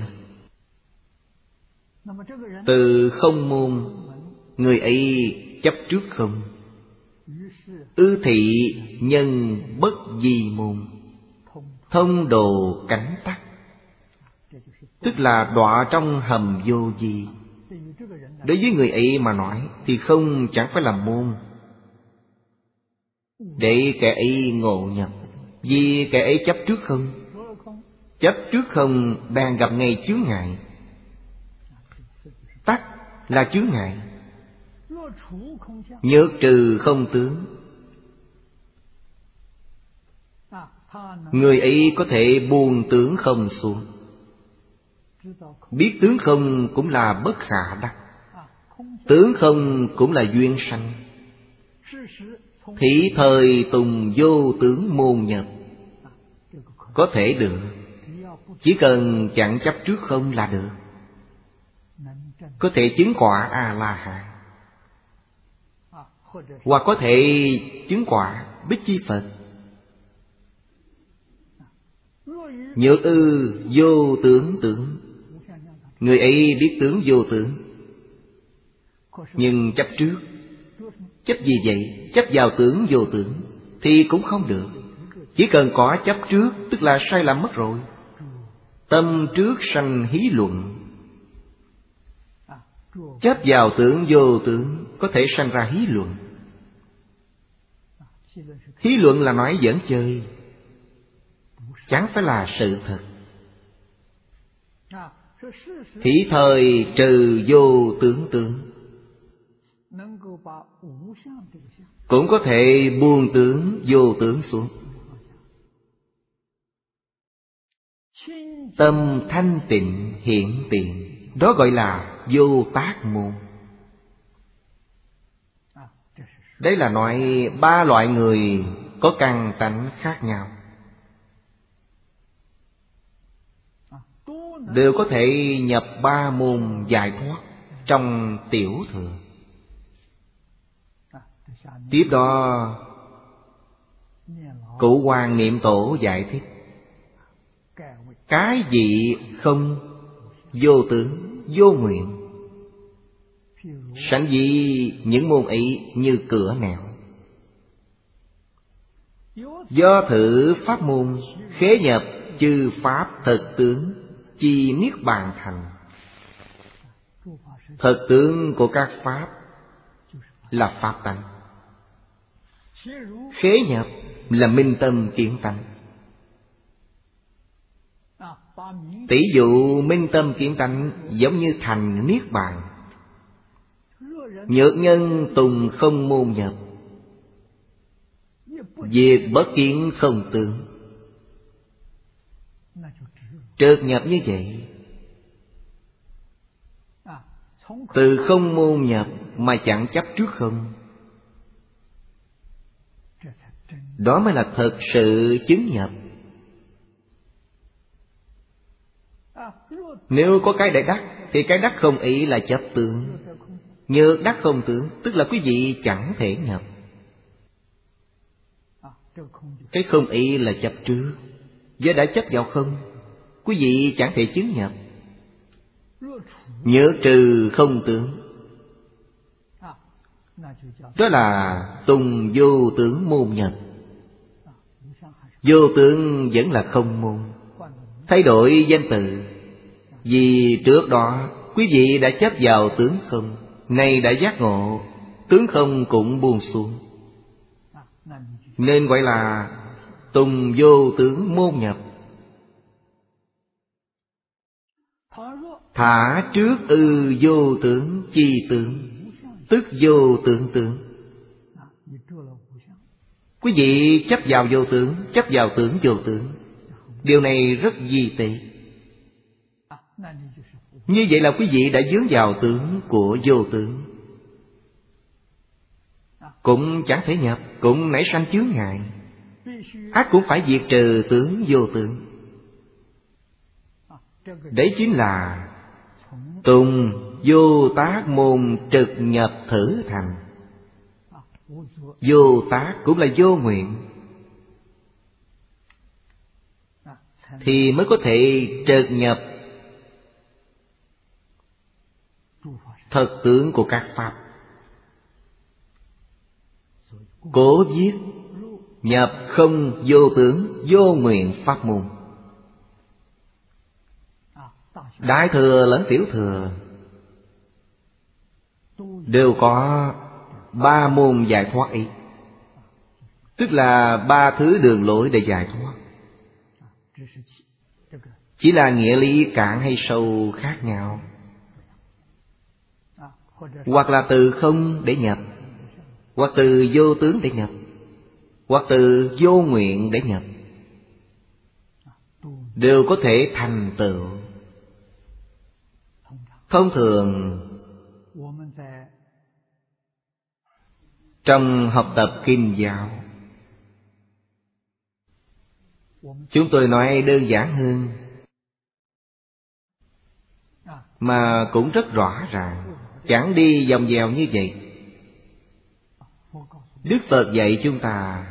Từ không môn, người ấy chấp trước không. Ư thị nhân bất di môn, thông đồ cánh tắc. Tức là đọa trong hầm vô vi. Đối với người ấy mà nói thì không chẳng phải là môn, để kẻ ấy ngộ nhập. Vì kẻ ấy chấp trước không. Chấp trước không đang gặp ngay chướng ngại. Tắc là chướng ngại. Nhược trừ không tướng, người ấy có thể buông tướng không xuống. Biết tướng không cũng là bất khả đắc, tướng không cũng là duyên sanh. Thị thời tùng vô tướng môn nhập, có thể được. Chỉ cần chẳng chấp trước không là được. Có thể chứng quả A-la-hán, hoặc có thể chứng quả Bích Chi Phật. Nhược ư vô tướng tướng, người ấy biết tướng vô tướng, nhưng chấp trước. Chấp gì vậy? Chấp vào tướng vô tướng thì cũng không được. Chỉ cần có chấp trước tức là sai lầm mất rồi. Tâm trước sanh hí luận. Chấp vào tướng vô tướng có thể sanh ra hí luận. Hí luận là nói giỡn chơi, chẳng phải là sự thật. Thị thời trừ vô tướng tướng, cũng có thể buông tướng vô tướng xuống. Tâm thanh tịnh hiện tiền, đó gọi là vô tác môn. Đây là nói ba loại người có căn tánh khác nhau, đều có thể nhập ba môn giải thoát trong tiểu thừa. Tiếp đó Cụ Hoàng Niệm Tổ giải thích: cái gì không vô tướng vô nguyện, sẵn dĩ những môn ấy như cửa nẻo. Do thử pháp môn khế nhập chư pháp thực tướng, chi niết bàn thành. Thực tướng của các pháp là pháp tánh, khế nhập là minh tâm kiến tánh. Tỷ dụ minh tâm kiến tánh giống như thành niết bàn. Nhược nhân tùng không môn nhập, diệt bất kiến không tướng. Trượt nhập như vậy, từ không môn nhập mà chẳng chấp trước không, đó mới là thật sự chứng nhập. Nếu có cái để đắc thì cái đắc không ý là chấp tướng. Nhược đắc không tướng tức là quý vị chẳng thể nhập. Cái không ý là chấp trước. Do đã chấp vào không, quý vị chẳng thể chứng nhập. Nhược trừ không tướng, đó là tùng vô tướng môn nhập. Vô tướng vẫn là không môn, thay đổi danh từ. Vì trước đó quý vị đã chấp vào tướng không, nay đã giác ngộ, tướng không cũng buông xuống, nên gọi là tùng vô tướng môn nhập. Thả trước ư vô tướng chi tướng, tức vô tướng tướng. Quý vị chấp vào vô tướng, chấp vào tướng vô tướng, điều này rất vi tế. Như vậy là quý vị đã vướng vào tướng của vô tướng, cũng chẳng thể nhập, cũng nảy sanh chướng ngại, ắt cũng phải diệt trừ tướng vô tướng. Đấy chính là tùng vô tác môn trực nhập thử thành. Vô tác cũng là vô nguyện, thì mới có thể trực nhập thật tướng của các pháp. Cố viết nhập không vô tướng vô nguyện pháp môn. Đại thừa lẫn tiểu thừa đều có ba môn giải thoát ấy, tức là ba thứ đường lối để giải thoát. Chỉ là nghĩa lý cạn hay sâu khác nhau. Hoặc là từ không để nhập, hoặc từ vô tướng để nhập, hoặc từ vô nguyện để nhập, đều có thể thành tựu. Thông thường trong học tập kinh giáo, chúng tôi nói đơn giản hơn mà cũng rất rõ ràng, chẳng đi vòng vèo như vậy. Đức Phật dạy chúng ta,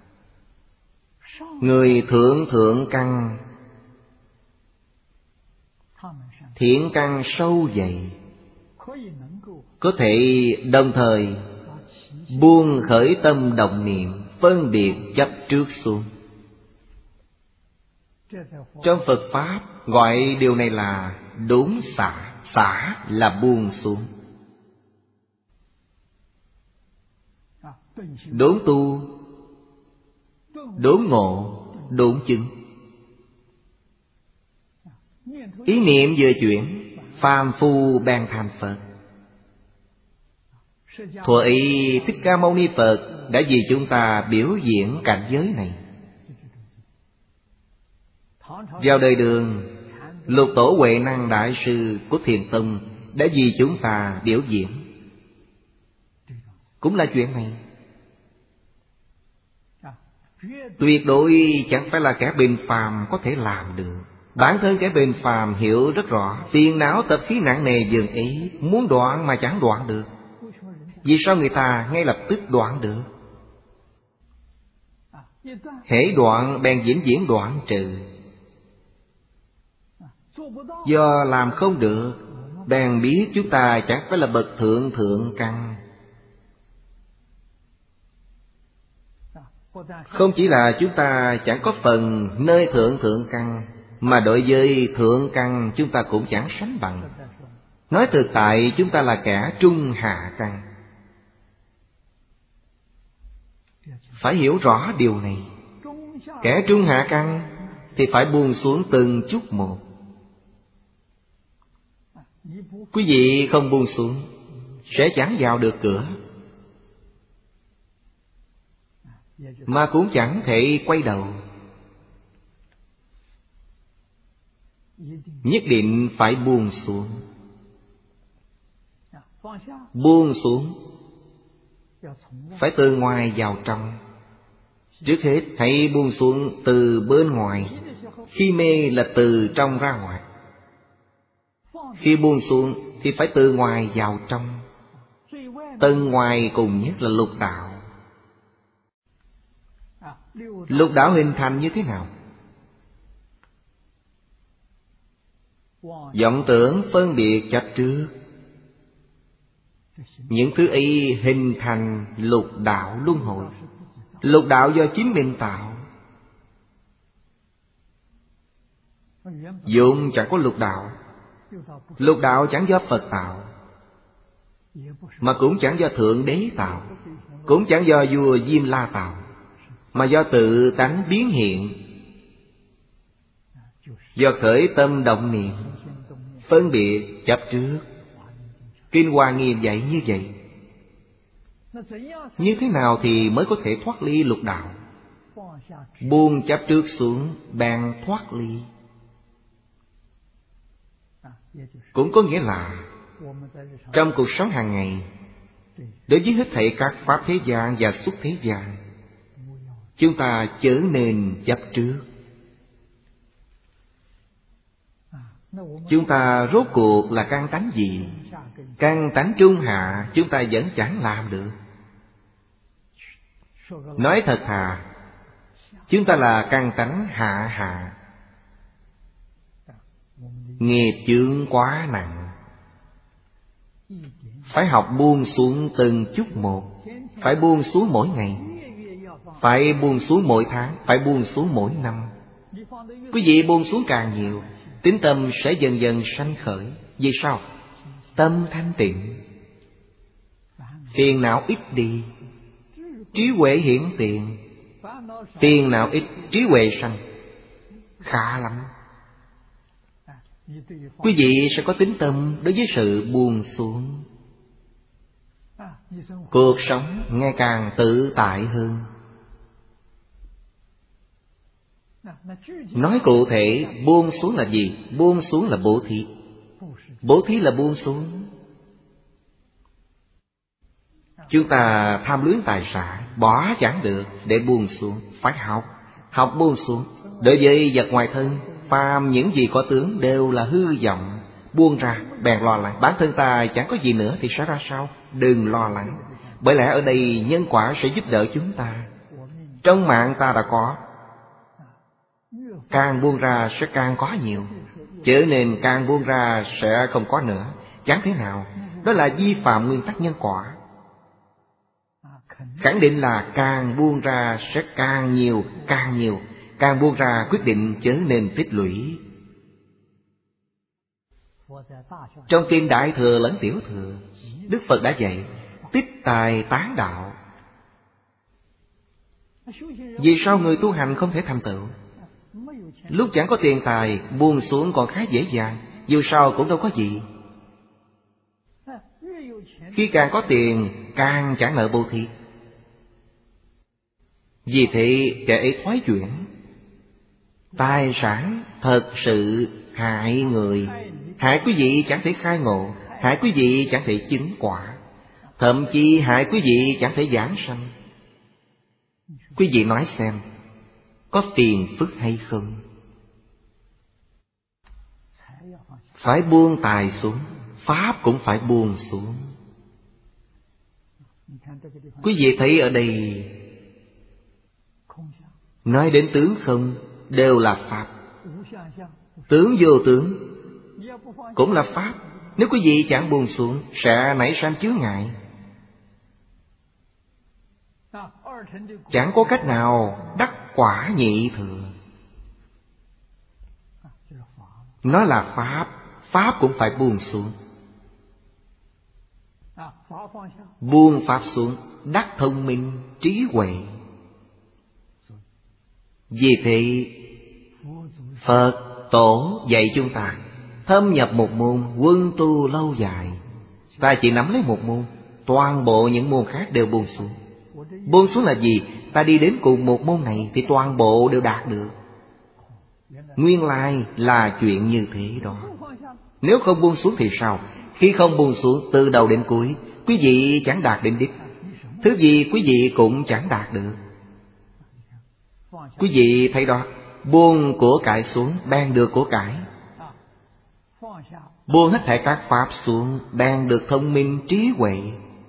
người thượng thượng căn, thiện căn sâu dày, có thể đồng thời buông khởi tâm động niệm, phân biệt chấp trước xuống. Trong Phật Pháp gọi điều này là đốn xả. Xả là buông xuống. Đốn tu, đốn ngộ, đốn chứng. Ý niệm vừa chuyển, phàm phu bèn thành Phật. Thuở ấy Thích Ca Mâu Ni Phật đã vì chúng ta biểu diễn cảnh giới này. Vào đời Đường, Lục Tổ Huệ Năng Đại Sư của Thiền Tông đã vì chúng ta biểu diễn. Cũng là chuyện này. Tuyệt đối chẳng phải là kẻ bình phàm có thể làm được. Bản thân kẻ bình phàm hiểu rất rõ, phiền não tập khí nặng nề dường ấy, muốn đoạn mà chẳng đoạn được. Vì sao người ta ngay lập tức đoạn được? Hễ đoạn bèn vĩnh viễn đoạn trừ. Do làm không được, bèn biết chúng ta chẳng phải là bậc thượng thượng căn. Không chỉ là chúng ta chẳng có phần nơi thượng thượng căn, mà đối với thượng căn chúng ta cũng chẳng sánh bằng. Nói thực tại chúng ta là kẻ trung hạ căn. Phải hiểu rõ điều này. Kẻ trung hạ căn thì phải buông xuống từng chút một. Quý vị không buông xuống sẽ chẳng vào được cửa, mà cũng chẳng thể quay đầu. Nhất định phải buông xuống. Buông xuống phải từ ngoài vào trong. Trước hết hãy buông xuống từ bên ngoài. Khi mê là từ trong ra ngoài. Khi buông xuống thì phải từ ngoài vào trong. Tầng ngoài cùng nhất là lục đạo. Lục đạo hình thành như thế nào? Vọng tưởng phân biệt chấp trước, những thứ ấy hình thành lục đạo luân hồi. Lục đạo do chính mình tạo. Vốn chẳng có lục đạo. Lục đạo chẳng do Phật tạo, mà cũng chẳng do Thượng Đế tạo, cũng chẳng do vua Diêm La tạo, mà do tự tánh biến hiện. Do khởi tâm động niệm, phân biệt chấp trước. Kinh Hoa Nghiêm dạy như vậy. Như thế nào thì mới có thể thoát ly lục đạo? Buông chấp trước xuống, bèn thoát ly. Cũng có nghĩa là trong cuộc sống hàng ngày, đối với hết thảy các pháp thế gian và xuất thế gian, chúng ta chớ nên chấp trước. Chúng ta rốt cuộc là căn tánh gì? Căn tánh trung hạ chúng ta vẫn chẳng làm được. Nói thật thà, chúng ta là căn tánh hạ hạ. Nghiệp chướng quá nặng, phải học buông xuống từng chút một. Phải buông xuống mỗi ngày, phải buông xuống mỗi tháng, phải buông xuống mỗi năm. Quý vị buông xuống càng nhiều, tín tâm sẽ dần dần sanh khởi. Vì sao? Tâm thanh tịnh, phiền não ít đi, trí huệ hiển tiền. Phiền não ít, trí huệ sanh. Khá lắm. Quý vị sẽ có tín tâm đối với sự buông xuống. Cuộc sống ngày càng tự tại hơn. Nói cụ thể, buông xuống là gì? Buông xuống là bố thí. Bố thí là buông xuống. Chúng ta tham luyến tài sản, bỏ chẳng được, để buông xuống. Phải học, học buông xuống. Đối với vật ngoài thân, phàm những gì có tướng đều là hư vọng. Buông ra, bèn lo lắng. Bản thân ta chẳng có gì nữa thì sẽ ra sao? Đừng lo lắng. Bởi lẽ ở đây nhân quả sẽ giúp đỡ chúng ta. Trong mạng ta đã có, càng buông ra sẽ càng có nhiều. Chớ nên càng buông ra sẽ không có nữa. Chẳng thế nào. Đó là vi phạm nguyên tắc nhân quả. Khẳng định là càng buông ra sẽ càng nhiều, càng nhiều. Càng buông ra quyết định chớ nên tích lũy. Trong kinh Đại Thừa lẫn Tiểu Thừa, Đức Phật đã dạy tích tài tán đạo. Vì sao người tu hành không thể thành tựu? Lúc chẳng có tiền tài, buông xuống còn khá dễ dàng. Dù sao cũng đâu có gì. Khi càng có tiền, càng chẳng nợ bố thí. Vì thế kẻ ấy thoái chuyển. Tài sản thật sự hại người, hại quý vị chẳng thể khai ngộ, hại quý vị chẳng thể chứng quả, thậm chí hại quý vị chẳng thể giảng sanh. Quý vị nói xem, có phiền phức hay không? Phải buông tài xuống, pháp cũng phải buông xuống. Quý vị thấy ở đây nói đến tướng không đều là pháp. Tướng vô tướng cũng là pháp. Nếu quý vị chẳng buông xuống sẽ nảy sanh chướng ngại. Chẳng có cách nào đắc quả nhị thừa. Nó là pháp, pháp cũng phải buông xuống. Buông pháp xuống, đắc thông minh, trí huệ. Vì thế Phật Tổ dạy chúng ta thâm nhập một môn, quân tu lâu dài. Ta chỉ nắm lấy một môn, toàn bộ những môn khác đều buông xuống. Buông xuống là gì? Ta đi đến cùng một môn này thì toàn bộ đều đạt được. Nguyên lai là chuyện như thế đó. Nếu không buông xuống thì sao? Khi không buông xuống từ đầu đến cuối, quý vị chẳng đạt đến đích. Thứ gì quý vị cũng chẳng đạt được. Quý vị thấy đó, buông của cải xuống bèn được của cải. Buông hết thảy các pháp xuống bèn được thông minh trí huệ.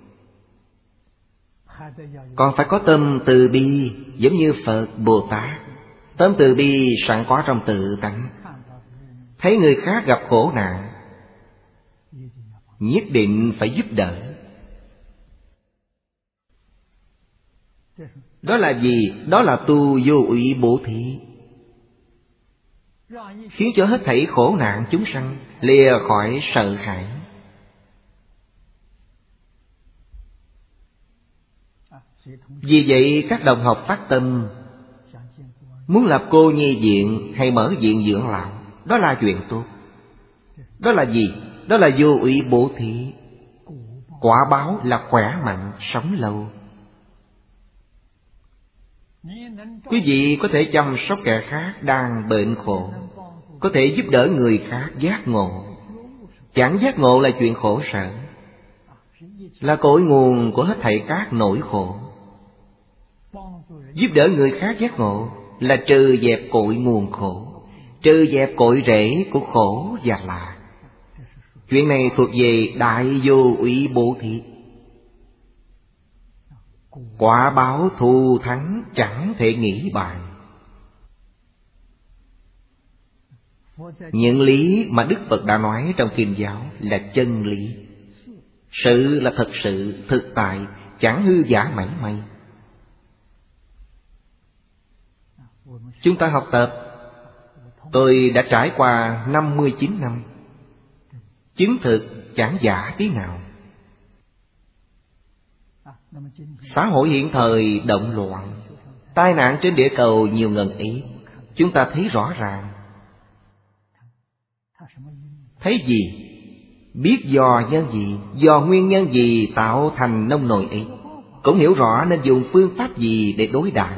Còn phải có tâm từ bi, giống như Phật Bồ Tát. Tâm từ bi sẵn có trong tự tánh. Thấy người khác gặp khổ nạn, nhất định phải giúp đỡ. Đó là gì? Đó là tu vô ủy bố thí, khiến cho hết thảy khổ nạn chúng sanh lìa khỏi sợ hãi. Vì vậy các đồng học phát tâm muốn lập cô nhi viện hay mở viện dưỡng lão, đó là chuyện tốt. Đó là gì? Đó là vô ủy bố thí. Quả báo là khỏe mạnh, sống lâu. Quý vị có thể chăm sóc kẻ khác đang bệnh khổ, có thể giúp đỡ người khác giác ngộ, Chẳng giác ngộ là chuyện khổ sở, là cội nguồn của hết thảy các nỗi khổ. Giúp đỡ người khác giác ngộ là trừ dẹp cội nguồn khổ, trừ dẹp cội rễ của khổ và lạc. Chuyện này thuộc về đại vô úy bố thí. Quả báo thù thắng chẳng thể nghĩ bàn. Những lý mà Đức Phật đã nói trong Kinh giáo là chân lý. Sự là thật sự, thực tại, chẳng hư giả mảy may. Chúng ta học tập. Tôi đã trải qua năm mươi chín năm, chứng thực chẳng giả tí nào. Xã hội hiện thời động loạn, tai nạn trên địa cầu nhiều ngần ấy. Chúng ta thấy rõ ràng. Thấy gì? Biết do nhân gì, do nguyên nhân gì tạo thành nông nồi ấy. Cũng hiểu rõ nên dùng phương pháp gì để đối đãi.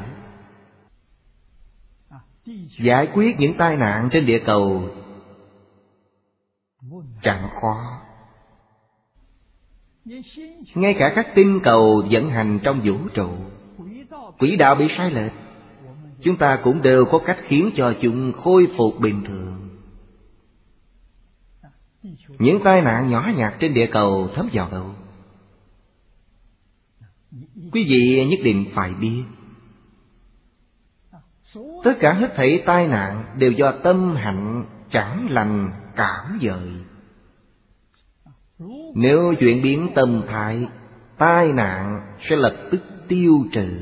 Giải quyết những tai nạn trên địa cầu chẳng khó. Ngay cả các tinh cầu vận hành trong vũ trụ, quỹ đạo bị sai lệch, chúng ta cũng đều có cách khiến cho chúng khôi phục bình thường. Những tai nạn nhỏ nhặt trên địa cầu thấm vào đâu? Quý vị nhất định phải biết, tất cả hết thảy tai nạn đều do tâm hạnh chẳng lành cảm dời. Nếu chuyển biến tâm thái, tai nạn sẽ lập tức tiêu trừ.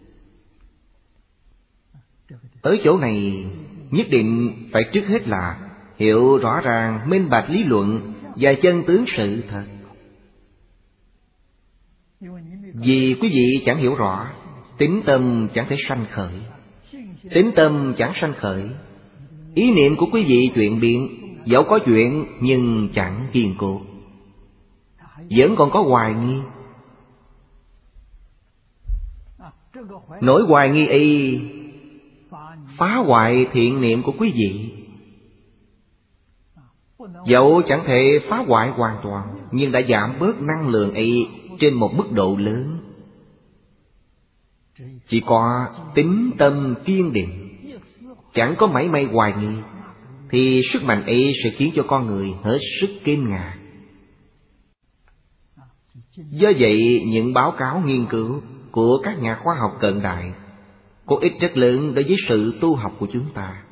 Tới chỗ này nhất định phải trước hết là hiểu rõ ràng minh bạch lý luận và chân tướng sự thật. Vì quý vị chẳng hiểu rõ, tín tâm chẳng thể sanh khởi. Tín tâm chẳng sanh khởi, ý niệm của quý vị chuyển biến, dẫu có chuyện nhưng chẳng kiên cố, vẫn còn có hoài nghi. Nỗi hoài nghi ấy phá hoại thiện niệm của quý vị. Dẫu chẳng thể phá hoại hoàn toàn, nhưng đã giảm bớt năng lượng ấy trên một mức độ lớn. Chỉ có tín tâm kiên định, chẳng có mảy may hoài nghi, thì sức mạnh ấy sẽ khiến cho con người hết sức kinh ngạc. Do vậy, những báo cáo nghiên cứu của các nhà khoa học cận đại có ích rất lớn đối với sự tu học của chúng ta.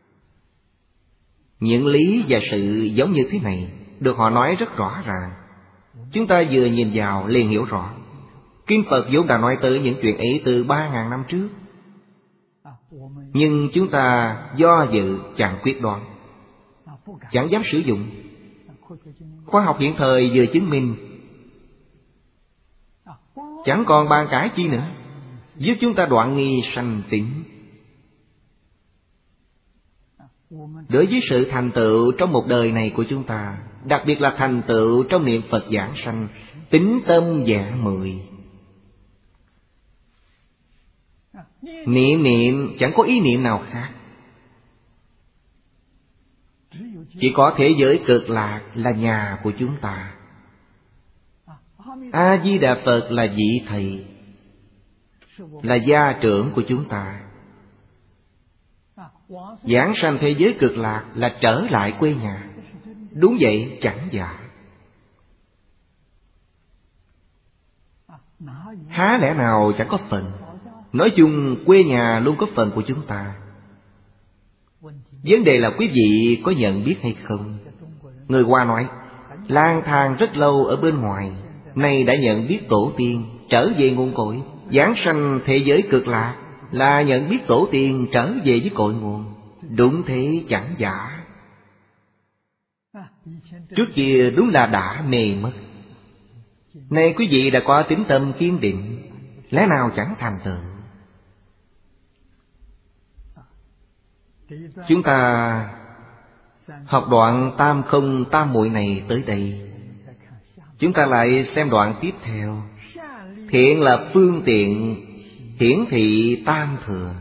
Những lý và sự giống như thế này được họ nói rất rõ ràng. Chúng ta vừa nhìn vào liền hiểu rõ. Kinh Phật vốn đã nói tới những chuyện ấy từ ba ngàn năm trước. Nhưng chúng ta do dự chẳng quyết đoán, chẳng dám sử dụng. Khoa học hiện thời vừa chứng minh, chẳng còn bàn cãi chi nữa, giúp chúng ta đoạn nghi sanh tín. Đối với sự thành tựu trong một đời này của chúng ta, đặc biệt là thành tựu trong niệm Phật giảng sanh, tín tâm dạng mười. Niệm niệm chẳng có ý niệm nào khác. Chỉ có thế giới cực lạc là nhà của chúng ta. A-di-đà Phật là vị thầy, là gia trưởng của chúng ta. Giảng sanh thế giới cực lạc là trở lại quê nhà. Đúng vậy, chẳng giả. Há lẽ nào chẳng có phần? Nói chung quê nhà luôn có phần của chúng ta. Vấn đề là quý vị có nhận biết hay không? Người Hoa nói, lang thang rất lâu ở bên ngoài, nay đã nhận biết tổ tiên, trở về nguồn cội. Giảng sanh thế giới cực lạc là nhận biết tổ tiên trở về với cội nguồn. Đúng thế, chẳng giả. Trước kia đúng là đã mê mất. Nay quý vị đã có tín tâm kiên định, lẽ nào chẳng thành tựu? Chúng ta học đoạn tam không tam muội này tới đây. Chúng ta lại xem đoạn tiếp theo. Thiện là phương tiện hiển thị tam thừa.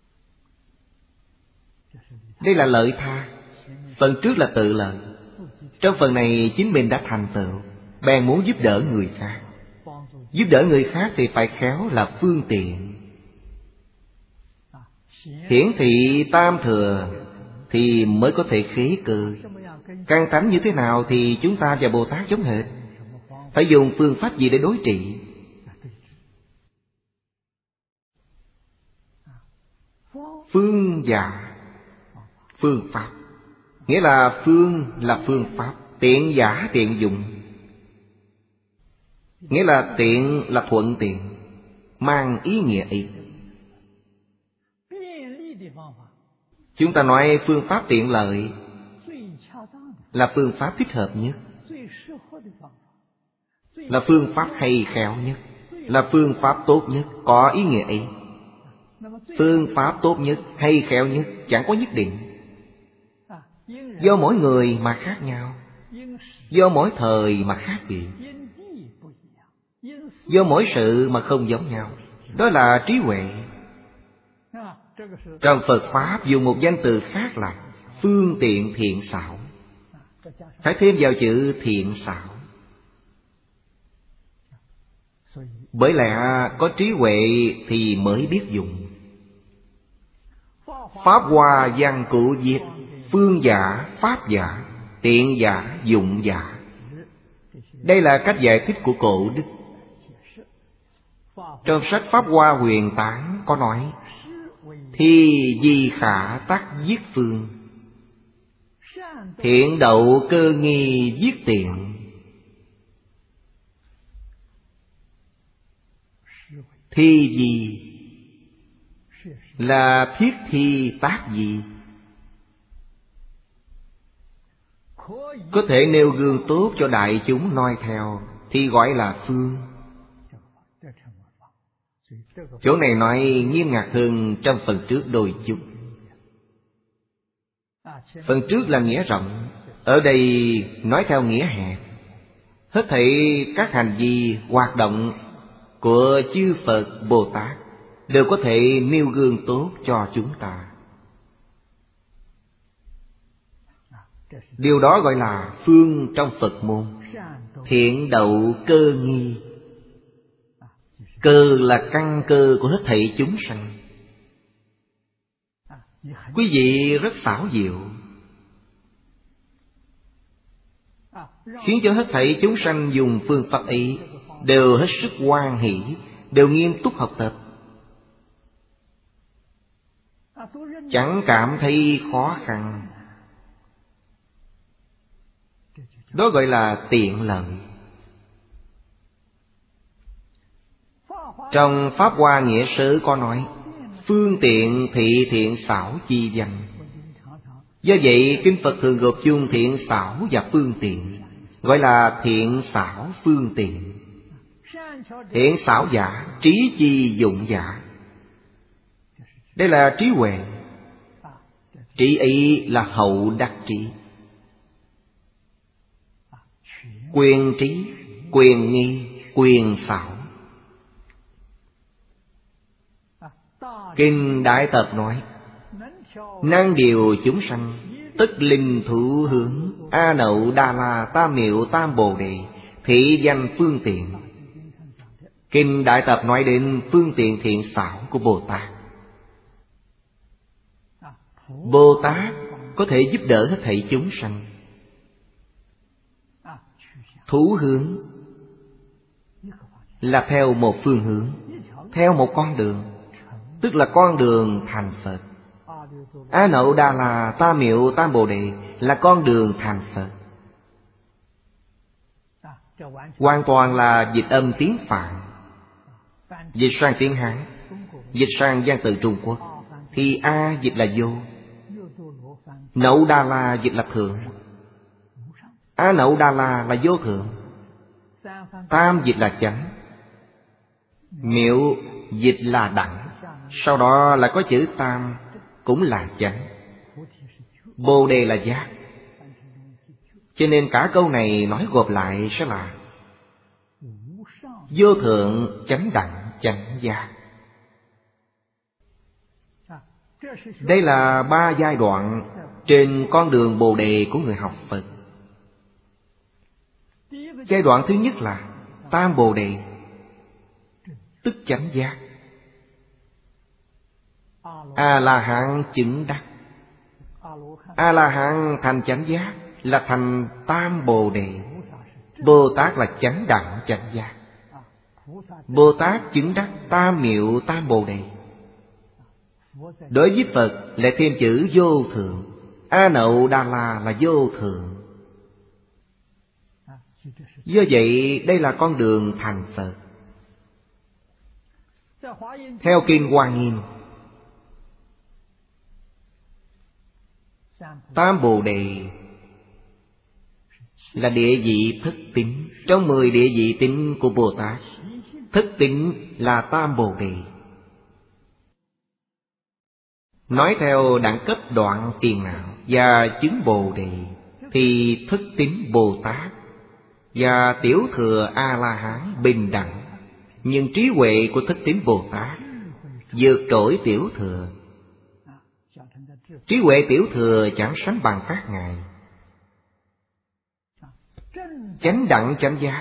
Đây là lợi tha. Phần trước là tự lợi. Trong phần này chính mình đã thành tựu, bèn muốn giúp đỡ người khác. Giúp đỡ người khác thì phải khéo là phương tiện. Hiển thị tam thừa thì mới có thể khế cơ. Căn tánh như thế nào thì chúng ta và Bồ Tát giống hệt. Phải dùng phương pháp gì để đối trị? Phương giả, phương pháp. Nghĩa là phương là phương pháp, tiện giả tiện dụng. Nghĩa là tiện là thuận tiện, mang ý nghĩa ấy. Chúng ta nói phương pháp tiện lợi là phương pháp thích hợp nhất, là phương pháp hay khéo nhất, là phương pháp tốt nhất, có ý nghĩa ấy. Phương pháp tốt nhất, hay khéo nhất chẳng có nhất định. Do mỗi người mà khác nhau, do mỗi thời mà khác biệt, do mỗi sự mà không giống nhau. Đó là trí huệ. Trong Phật Pháp dùng một danh từ khác là phương tiện thiện xảo. Phải thêm vào chữ thiện xảo. Bởi lẽ có trí huệ thì mới biết dùng. Pháp hoa văn cụ diệt, phương giả, pháp giả, tiện giả, dụng giả. Đây là cách giải thích của Cổ Đức. Trong sách Pháp Hoa Huyền Tán có nói: thì di khả tác giết phương, thiện đậu cơ nghi giết tiện. Thi gì là thiết thi tác gì, có thể nêu gương tốt cho đại chúng noi theo thì gọi là phương. Chỗ này nói nghiêm ngặt hơn trong phần trước đôi chút. Phần trước là nghĩa rộng, ở đây nói theo nghĩa hẹp. Hết thảy các hành vi, hoạt động của chư Phật Bồ Tát đều có thể nêu gương tốt cho chúng ta. Điều đó gọi là phương trong Phật môn. Thiện đậu cơ nghi. Cơ là căn cơ của hết thảy chúng sanh. Quý vị rất xảo diệu, khiến cho hết thảy chúng sanh dùng phương pháp ấy đều hết sức hoan hỷ, đều nghiêm túc học tập, chẳng cảm thấy khó khăn. Đó gọi là tiện lợi. Trong Pháp Hoa Nghĩa Sớ có nói: phương tiện thị thiện xảo chi danh. Do vậy kinh Phật thường gộp chung thiện xảo và phương tiện, gọi là thiện xảo phương tiện. Thiện xảo giả, trí chi dụng giả. Đây là trí huệ. Trí ấy là hậu đắc trí. Quyền trí, quyền nghi, quyền xảo. Kinh Đại Tập nói: năng điều chúng sanh, tức linh thủ hướng, A Nậu Đa La Tam Miệu Tam Bồ Đề, thị danh phương tiện. Kinh Đại Tập nói đến phương tiện thiện xảo của Bồ Tát. Bồ Tát có thể giúp đỡ hết thảy chúng sanh. Thú hướng là theo một phương hướng, theo một con đường, tức là con đường thành Phật. A Nậu Đa La Tam Miệu Tam Bồ Đề là con đường thành Phật. Hoàn toàn là dịch âm tiếng Phạn. Dịch sang tiếng Hán, dịch sang văn tự Trung Quốc thì A dịch là vô, Nậu Đa La dịch là thượng. A Nậu Đa La là vô thượng. Tam dịch là chánh, Miệu dịch là đẳng, sau đó là có chữ tam cũng là chánh. Bồ Đề là giác. Cho nên cả câu này nói gộp lại sẽ là vô thượng chánh đẳng chánh giác. Đây là ba giai đoạn trên con đường Bồ Đề của người học Phật. Giai đoạn thứ nhất là Tam Bồ Đề, tức chánh giác. A-la-hán chứng đắc. A-la-hán thành chánh giác là thành Tam Bồ Đề. Bồ Tát là chánh đẳng chánh giác. Bồ Tát chứng đắc tam miệu Tam Bồ Đề. Đối với Phật lại thêm chữ vô thượng. A Nậu Đà La là vô thượng. Do vậy đây là con đường thành Phật. Theo Kinh Hoa Nghiêm, Tam Bồ Đề là địa vị thất tín. Trong mười địa vị tín của Bồ Tát, thất tín là Tam Bồ Đề. Nói theo đẳng cấp đoạn phiền não và chứng Bồ Đề thì thất tín Bồ Tát và tiểu thừa A-la-hán bình đẳng. Nhưng trí huệ của thất tín Bồ Tát vượt trội tiểu thừa. Trí huệ tiểu thừa chẳng sánh bằng các ngài. Chánh đẳng chánh giác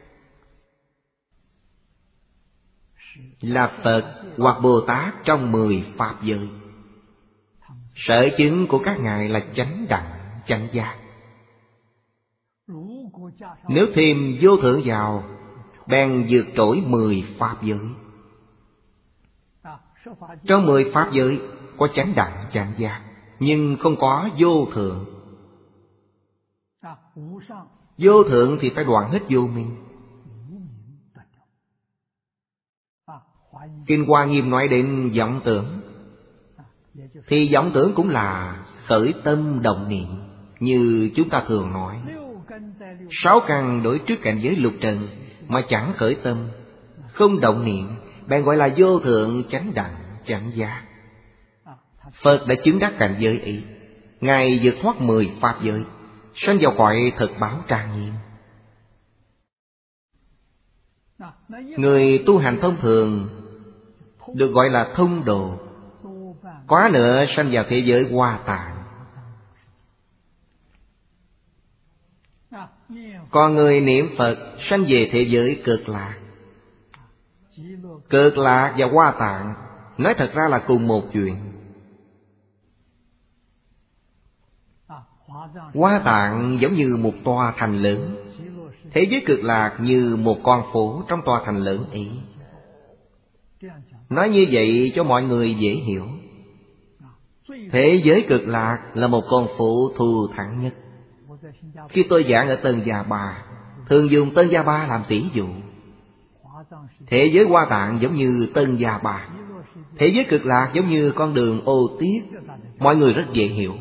là Phật hoặc Bồ Tát trong mười pháp giới. Sở chứng của các ngài là chánh đẳng chánh giác. Nếu thêm vô thượng vào, bèn vượt trội mười pháp giới. Trong mười pháp giới có chánh đẳng chánh giác, nhưng không có vô thượng. Vô thượng thì phải đoạn hết vô minh. Kinh Hoa Nghiêm nói đến vọng tưởng, thì vọng tưởng cũng là khởi tâm động niệm. Như chúng ta thường nói, sáu căn đối trước cảnh giới lục trần mà chẳng khởi tâm, không động niệm, bèn gọi là vô thượng chánh đẳng chánh giác. Phật đã chứng đắc cảnh giới ấy. Ngài vượt thoát mười pháp giới, sanh vào cõi thực báo trang nghiêm. Người tu hành thông thường được gọi là thông độ, quá nữa sanh vào thế giới Hoa Tạng. Còn người niệm Phật sanh về thế giới Cực Lạc. Cực Lạc và Hoa Tạng nói thật ra là cùng một chuyện. Hoa Tạng giống như một tòa thành lớn, thế giới Cực Lạc như một con phố trong tòa thành lớn ấy. Nói như vậy cho mọi người dễ hiểu. Thế giới Cực Lạc là một con phố thù thắng nhất. Khi tôi giảng ở Tân Gia Ba, thường dùng Tân Gia Ba làm tỷ dụ. Thế giới Hoa Tạng giống như Tân Gia Ba, thế giới Cực Lạc giống như con đường ô tiết. Mọi người rất dễ hiểu.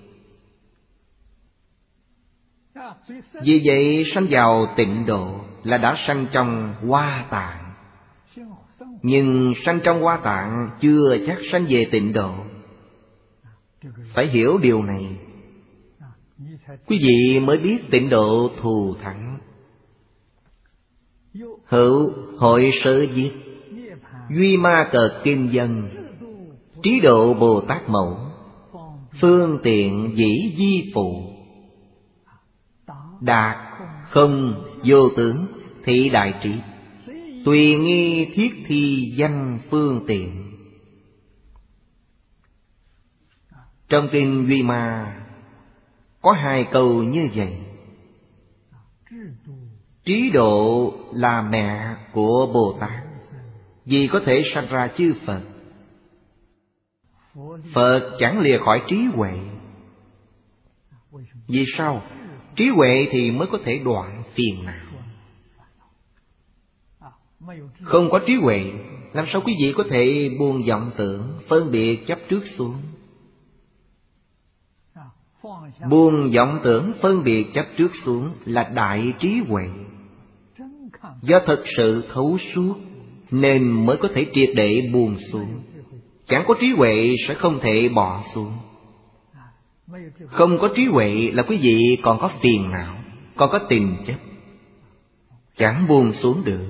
Vì vậy sanh vào tịnh độ là đã sanh trong Hoa Tạng. Nhưng sanh trong Hoa Tạng chưa chắc sanh về tịnh độ. Phải hiểu điều này, quý vị mới biết tịnh độ thù thắng. Hữu hội sở viết, duy ma cờ kinh dân, trí độ Bồ Tát mẫu, phương tiện dĩ di phụ. Đạt không vô tướng thị đại trí, tùy nghi thiết thi danh phương tiện. Trong kinh Duy Ma có hai câu như vậy. Trí độ là mẹ của Bồ Tát, vì có thể sanh ra chư Phật. Phật chẳng lìa khỏi trí huệ. Vì sao? Trí huệ thì mới có thể đoạn phiền não. Không có trí huệ, làm sao quý vị có thể buông vọng tưởng, phân biệt chấp trước xuống? Buông vọng tưởng, phân biệt chấp trước xuống là đại trí huệ. Do thật sự thấu suốt nên mới có thể triệt để buông xuống. Chẳng có trí huệ sẽ không thể bỏ xuống. Không có trí huệ là quý vị còn có phiền não, còn có tình chấp, chẳng buông xuống được.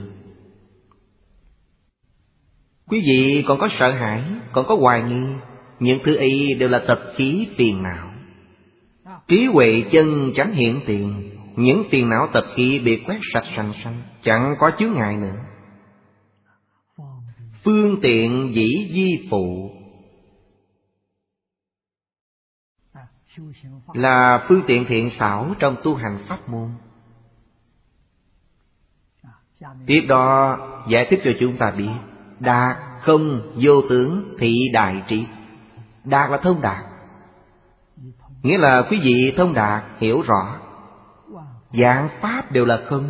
Quý vị còn có sợ hãi, còn có hoài nghi. Những thứ ấy đều là tập khí phiền não. Trí huệ chân chánh hiện tiền, những phiền não tập khí bị quét sạch sành sanh, chẳng có chướng ngại nữa. Phương tiện dĩ di phụ là phương tiện thiện xảo trong tu hành pháp môn. Tiếp đó giải thích cho chúng ta biết, đạt không vô tướng thị đại trí. Đạt là thông đạt, nghĩa là quý vị thông đạt, hiểu rõ vạn pháp đều là không.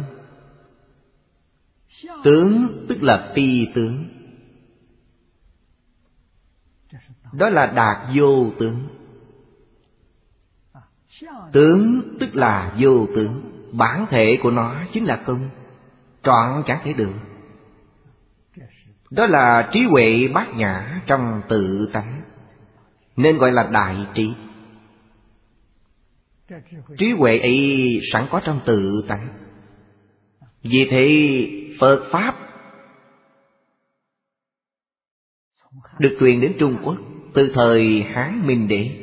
Tướng tức là phi tướng, đó là đạt vô tướng. Tướng tức là vô tướng, bản thể của nó chính là không, trọn chẳng thể được. Đó là trí huệ bát nhã trong tự tánh, nên gọi là đại trí. Trí huệ ấy sẵn có trong tự tánh. Vì thế Phật Pháp được truyền đến Trung Quốc từ thời Hán Minh Đế,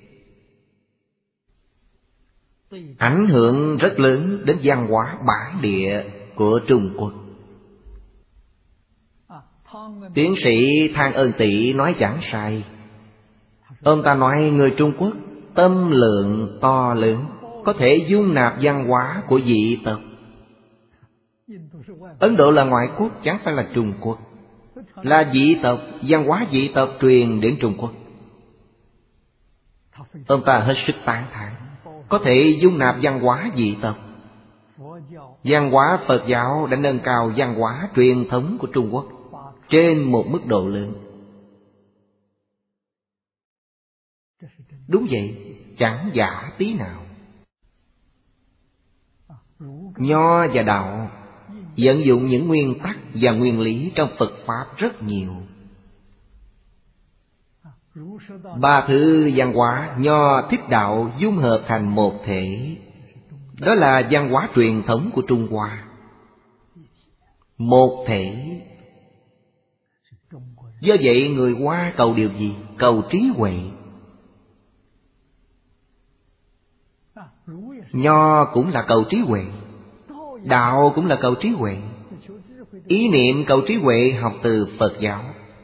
ảnh hưởng rất lớn đến văn hóa bản địa của Trung Quốc. Tiến sĩ Thang Ân Tị nói chẳng sai. Ông ta nói người Trung Quốc tâm lượng to lớn, có thể dung nạp văn hóa của dị tộc. Ấn Độ là ngoại quốc, chẳng phải là Trung Quốc. Là dị tộc, văn hóa dị tộc truyền đến Trung Quốc. Ông ta hết sức tán thán, có thể dung nạp văn hóa dị tộc. Văn hóa Phật giáo đã nâng cao văn hóa truyền thống của Trung Quốc trên một mức độ lớn. Đúng vậy, chẳng giả tí nào. Nho và đạo vận dụng những nguyên tắc và nguyên lý trong Phật Pháp rất nhiều. Ba thứ văn hóa Nho Thích Đạo dung hợp thành một thể, đó là văn hóa truyền thống của Trung Hoa. Một thể. Do vậy người Hoa cầu điều gì? Cầu trí huệ. Nho cũng là cầu trí huệ, đạo cũng là cầu trí huệ. Ý niệm cầu trí huệ học từ Phật giáo,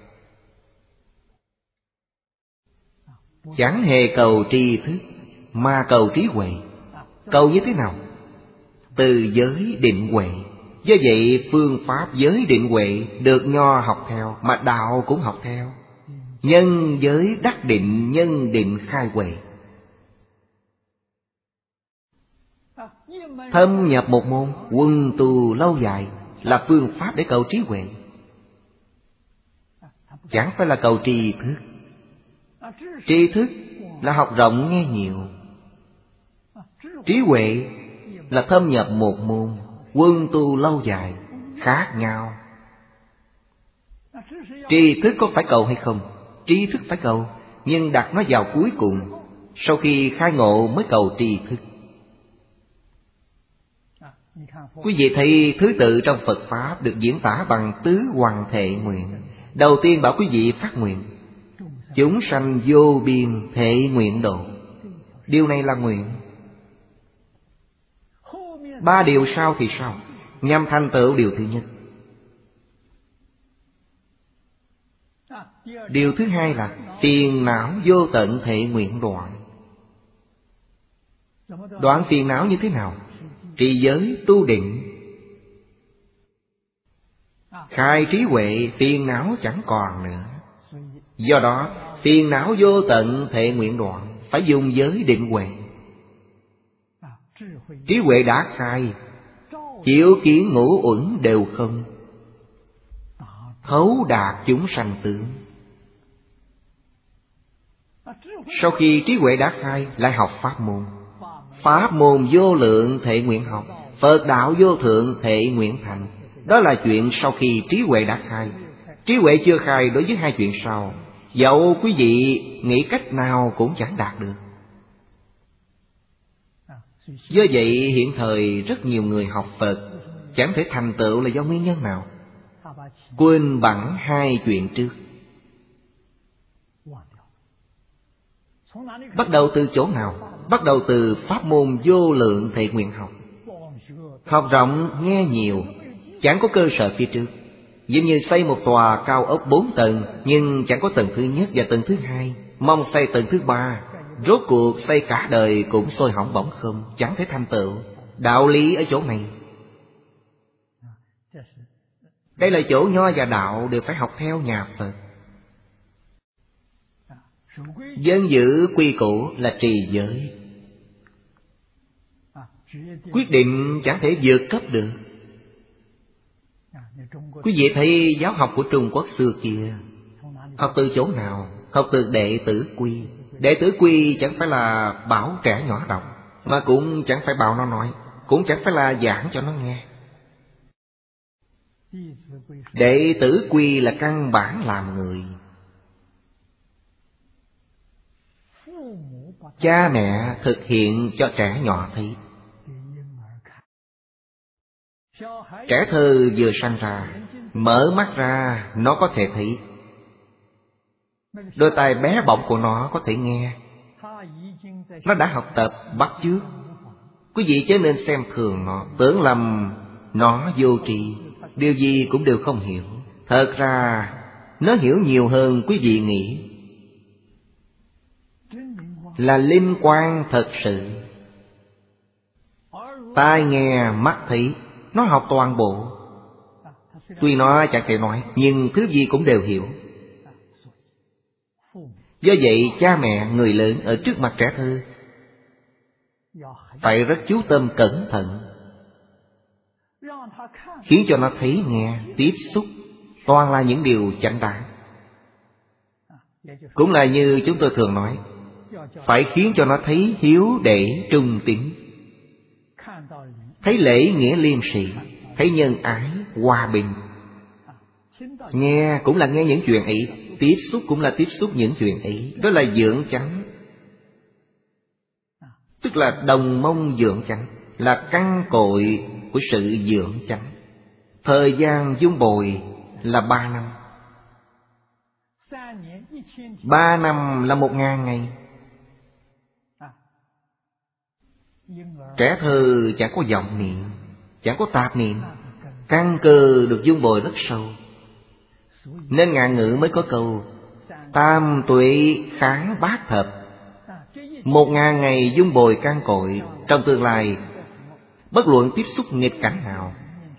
chẳng hề cầu tri thức mà cầu trí huệ. Cầu như thế nào? Từ giới định huệ. Do vậy phương pháp giới định huệ được Nho học theo, mà đạo cũng học theo. Nhân giới đắc định, nhân định khai huệ. Thâm nhập một môn, quân tu lâu dài là phương pháp để cầu trí huệ, chẳng phải là cầu tri thức. Tri thức là học rộng nghe nhiều. Trí huệ là thâm nhập một môn, quân tu lâu dài, khác nhau. Tri thức có phải cầu hay không? Tri thức phải cầu, nhưng đặt nó vào cuối cùng, sau khi khai ngộ mới cầu tri thức. Quý vị thấy thứ tự trong Phật Pháp được diễn tả bằng tứ hoằng thệ nguyện. Đầu tiên bảo quý vị phát nguyện, chúng sanh vô biên thệ nguyện độ. Điều này là nguyện. Ba điều sau thì sao? Nhằm thành tựu điều thứ nhất. Điều thứ hai là phiền não vô tận thệ nguyện đoạn. Đoạn phiền não như thế nào? Trì giới tu định, khai trí huệ, phiền não chẳng còn nữa. Do đó phiền não vô tận thệ nguyện đoạn, phải dùng giới định huệ. Trí huệ đã khai, chiếu kiến ngũ uẩn đều không, thấu đạt chúng sanh tướng. Sau khi trí huệ đã khai, lại học pháp môn. Pháp môn vô lượng thệ nguyện học, Phật đạo vô thượng thệ nguyện thành. Đó là chuyện sau khi trí huệ đã khai. Trí huệ chưa khai đối với hai chuyện sau, dẫu quý vị nghĩ cách nào cũng chẳng đạt được. Do vậy hiện thời rất nhiều người học Phật chẳng thể thành tựu là do nguyên nhân nào? Quên bẵng hai chuyện trước. Bắt đầu từ chỗ nào? Bắt đầu từ pháp môn vô lượng thệ nguyện học. Học rộng nghe nhiều, chẳng có cơ sở phía trước. Giống như xây một tòa cao ốc bốn tầng, nhưng chẳng có tầng thứ nhất và tầng thứ hai, mong xây tầng thứ ba, rốt cuộc xây cả đời cũng sôi hỏng bỏng không, chẳng thể thành tựu. Đạo lý ở chỗ này. Đây là chỗ nho và đạo đều phải học theo nhà Phật. Dân giữ quy củ là trì giới. Quyết định chẳng thể vượt cấp được. Quý vị thấy giáo học của Trung Quốc xưa kia, học từ chỗ nào? Học từ đệ tử quy. Đệ tử quy chẳng phải là bảo trẻ nhỏ đọc, mà cũng chẳng phải bảo nó nói, cũng chẳng phải là giảng cho nó nghe. Đệ tử quy là căn bản làm người. Cha mẹ thực hiện cho trẻ nhỏ thấy. Trẻ thơ vừa sanh ra, mở mắt ra nó có thể thấy. Đôi tai bé bỏng của nó có thể nghe. Nó đã học tập bắt chước. Quý vị chớ nên xem thường nó, tưởng lầm nó vô tri, điều gì cũng đều không hiểu. Thật ra nó hiểu nhiều hơn quý vị nghĩ. Là linh quan thật sự. Tai nghe mắt thấy, nó học toàn bộ. Tuy nó chẳng thể nói, nhưng thứ gì cũng đều hiểu. Do vậy cha mẹ, người lớn ở trước mặt trẻ thơ phải rất chú tâm cẩn thận, khiến cho nó thấy nghe, tiếp xúc toàn là những điều chánh đáng. Cũng là như chúng tôi thường nói, phải khiến cho nó thấy hiếu để trung tín, thấy lễ nghĩa liêm sĩ, thấy nhân ái, hòa bình. Nghe cũng là nghe những chuyện ấy, tiếp xúc cũng là tiếp xúc những chuyện ấy. Đó là dưỡng chánh, tức là đồng mông dưỡng chánh, là căn cội của sự dưỡng chánh. Thời gian dung bồi là ba năm. Ba năm là một ngàn ngày. Trẻ thơ chẳng có vọng niệm, chẳng có tạp niệm, căn cơ được dung bồi rất sâu. Nên ngạn ngữ mới có câu tam tuệ kháng bát thập. Một ngàn ngày dung bồi căn cội, trong tương lai bất luận tiếp xúc nghịch cảnh nào,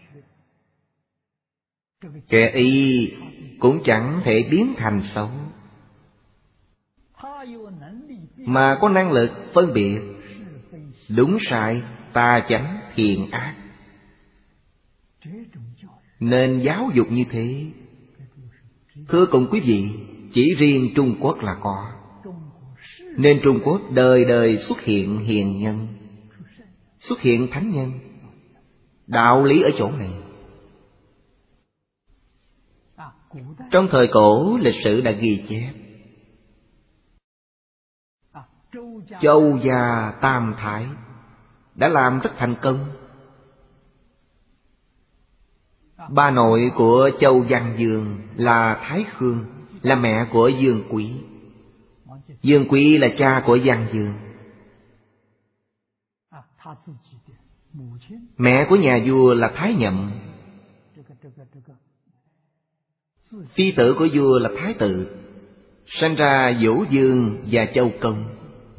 kẻ y cũng chẳng thể biến thành xấu, mà có năng lực phân biệt đúng sai, tà chánh, thiện ác. Nên giáo dục như thế. Thưa cùng quý vị, chỉ riêng Trung Quốc là có. Nên Trung Quốc đời đời xuất hiện hiền nhân, xuất hiện thánh nhân. Đạo lý ở chỗ này. Trong thời cổ, lịch sử đã ghi chép Châu gia Tam Thái đã làm rất thành công. Bà nội của Châu Văn Dương là Thái Khương, là mẹ của Dương Quý. Dương Quý là cha của Văn Dương. Mẹ của nhà vua là Thái Nhậm. Phi tử của vua là Thái Tự. Sinh ra Vũ Dương và Châu Công,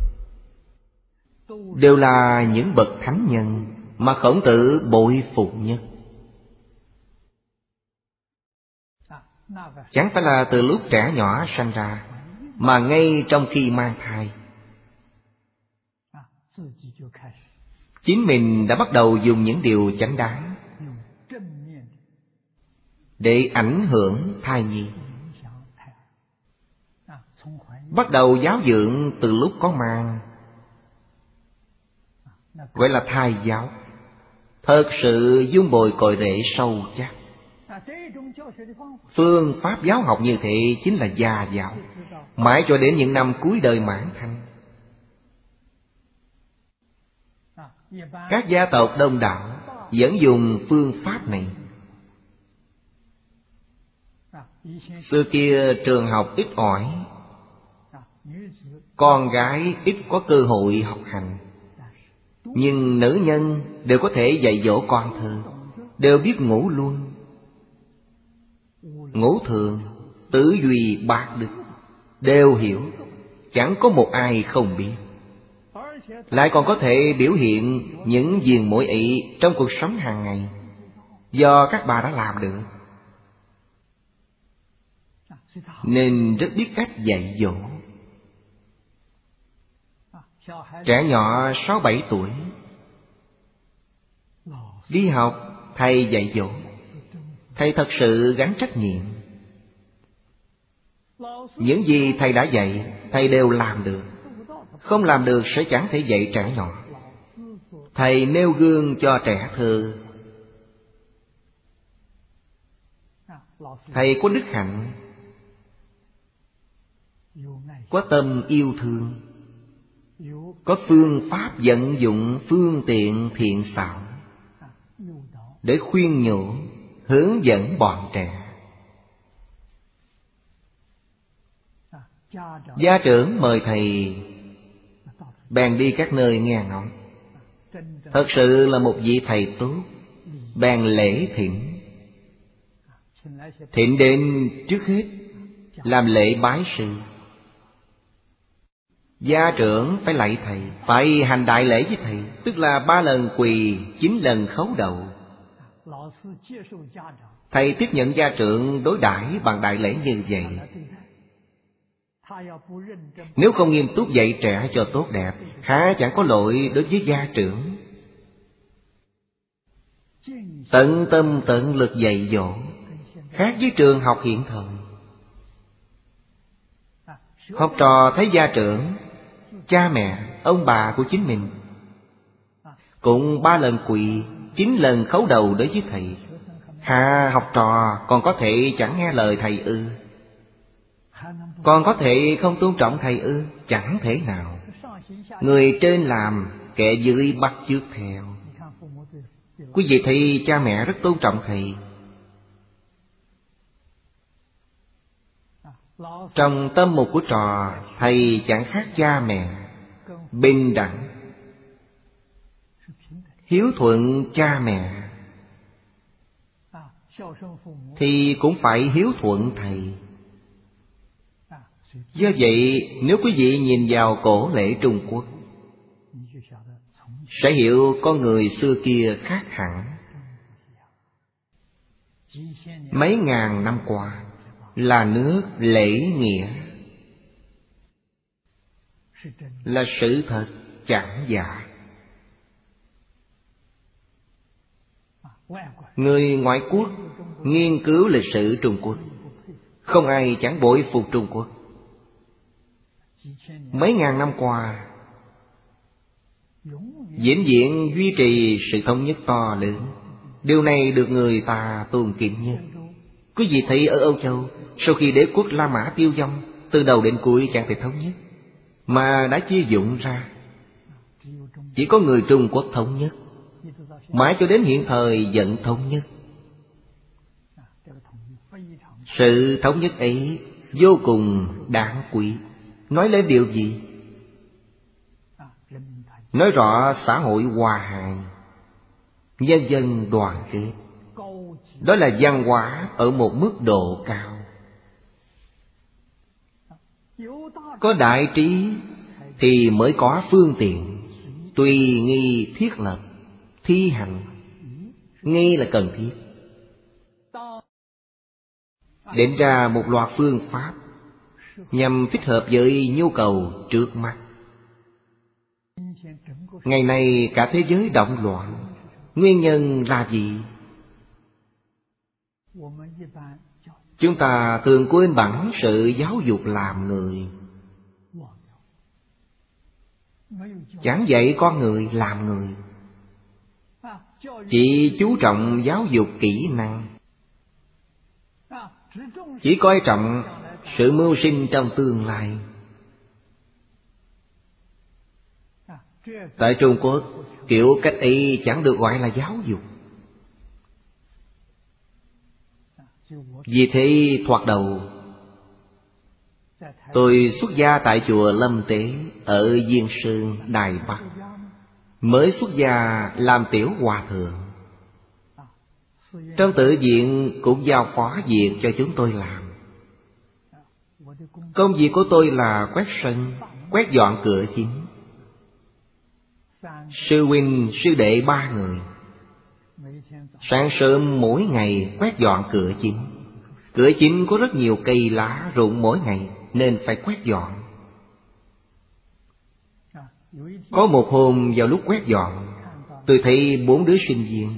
đều là những bậc thánh nhân mà Khổng Tử bội phục nhất. Chẳng phải là từ lúc trẻ nhỏ sanh ra, mà ngay trong khi mang thai, chính mình đã bắt đầu dùng những điều chánh đáng để ảnh hưởng thai nhi. Bắt đầu giáo dưỡng từ lúc có mang, gọi là thai giáo. Thật sự dung bồi cội rễ sâu chắc. Phương pháp giáo học như thế chính là gia giáo, mãi cho đến những năm cuối đời mãn thanh. Các gia tộc đông đảo vẫn dùng phương pháp này. Xưa kia trường học ít ỏi, con gái ít có cơ hội học hành, Nhưng nữ nhân đều có thể dạy dỗ con thơ, đều biết ngũ luân, ngũ thường, tứ duy bát đức, đều hiểu, chẳng có một ai không biết. Lại còn có thể biểu hiện những viền mỗi ý trong cuộc sống hàng ngày, do các bà đã làm được, nên rất biết cách dạy dỗ. Trẻ nhỏ sáu bảy tuổi đi học, thầy dạy dỗ, thầy thật sự gánh trách nhiệm. Những gì thầy đã dạy, thầy đều làm được. Không làm được sẽ chẳng thể dạy trẻ nhỏ. Thầy nêu gương cho trẻ thơ. Thầy có đức hạnh, có tâm yêu thương, có phương pháp vận dụng phương tiện thiện xảo để khuyên nhủ, hướng dẫn bọn trẻ. Gia trưởng mời thầy bèn đi các nơi nghe ngóng. Thật sự là một vị thầy tốt, bèn lễ thỉnh. Thỉnh đến trước hết làm lễ bái sư. Gia trưởng phải lạy thầy, phải hành đại lễ với thầy, tức là ba lần quỳ, chín lần khấu đầu. Thầy tiếp nhận gia trưởng đối đãi bằng đại lễ như vậy. Nếu không nghiêm túc dạy trẻ cho tốt đẹp, há chẳng có lỗi đối với gia trưởng. Tận tâm tận lực dạy dỗ, khác với trường học hiện thời. Học trò thấy gia trưởng, cha mẹ, ông bà của chính mình cũng ba lần quỳ, chín lần khấu đầu đối với thầy, hà học trò còn có thể chẳng nghe lời thầy ư? Còn có thể không tôn trọng thầy ư? Chẳng thể nào. Người trên làm, kẻ dưới bắt chước theo. Quý vị thấy cha mẹ rất tôn trọng thầy. Trong tâm mục của trò, thầy chẳng khác cha mẹ, bình đẳng, hiếu thuận cha mẹ thì cũng phải hiếu thuận thầy. Do vậy, nếu quý vị nhìn vào cổ lễ Trung Quốc, sẽ hiểu con người xưa kia khác hẳn. Mấy ngàn năm qua là nước lễ nghĩa, là sự thật chẳng giả. Người ngoại quốc nghiên cứu lịch sử Trung Quốc, không ai chẳng bội phục Trung Quốc. Mấy ngàn năm qua vĩnh viễn duy trì sự thống nhất to lớn. Điều này được người ta tôn kính nhất. Quý vị thấy ở Âu Châu, sau khi đế quốc La Mã tiêu vong, từ đầu đến cuối chẳng thể thống nhất, mà đã chia dụng ra. Chỉ có người Trung Quốc thống nhất, mãi cho đến hiện thời vẫn thống nhất. Sự thống nhất ấy vô cùng đáng quý. Nói lên điều gì? Nói rõ xã hội hòa hài, nhân dân đoàn kết. Đó là văn hóa ở một mức độ cao. Có đại trí thì mới có phương tiện, tùy nghi thiết lập, thi hành. Nghi là cần thiết. Định ra một loạt phương pháp nhằm thích hợp với nhu cầu trước mắt. Ngày nay cả thế giới động loạn. Nguyên nhân là gì? Chúng ta thường quên bẵng sự giáo dục làm người, chẳng dạy con người làm người, chỉ chú trọng giáo dục kỹ năng, chỉ coi trọng sự mưu sinh trong tương lai. Tại Trung Quốc, kiểu cách ấy chẳng được gọi là giáo dục. Vì thế thoạt đầu, tôi xuất gia tại chùa Lâm Tế ở Diên Sơn, Đài Bắc. mới xuất gia làm tiểu hòa thượng. Trong tự viện cũng giao phó việc cho chúng tôi làm. Công việc của tôi là quét sân, quét dọn cửa chính. Sư huynh, sư đệ ba người. Sáng sớm mỗi ngày quét dọn cửa chính. Cửa chính có rất nhiều cây lá rụng mỗi ngày, nên phải quét dọn. Có một hôm vào lúc quét dọn, tôi thấy bốn đứa sinh viên.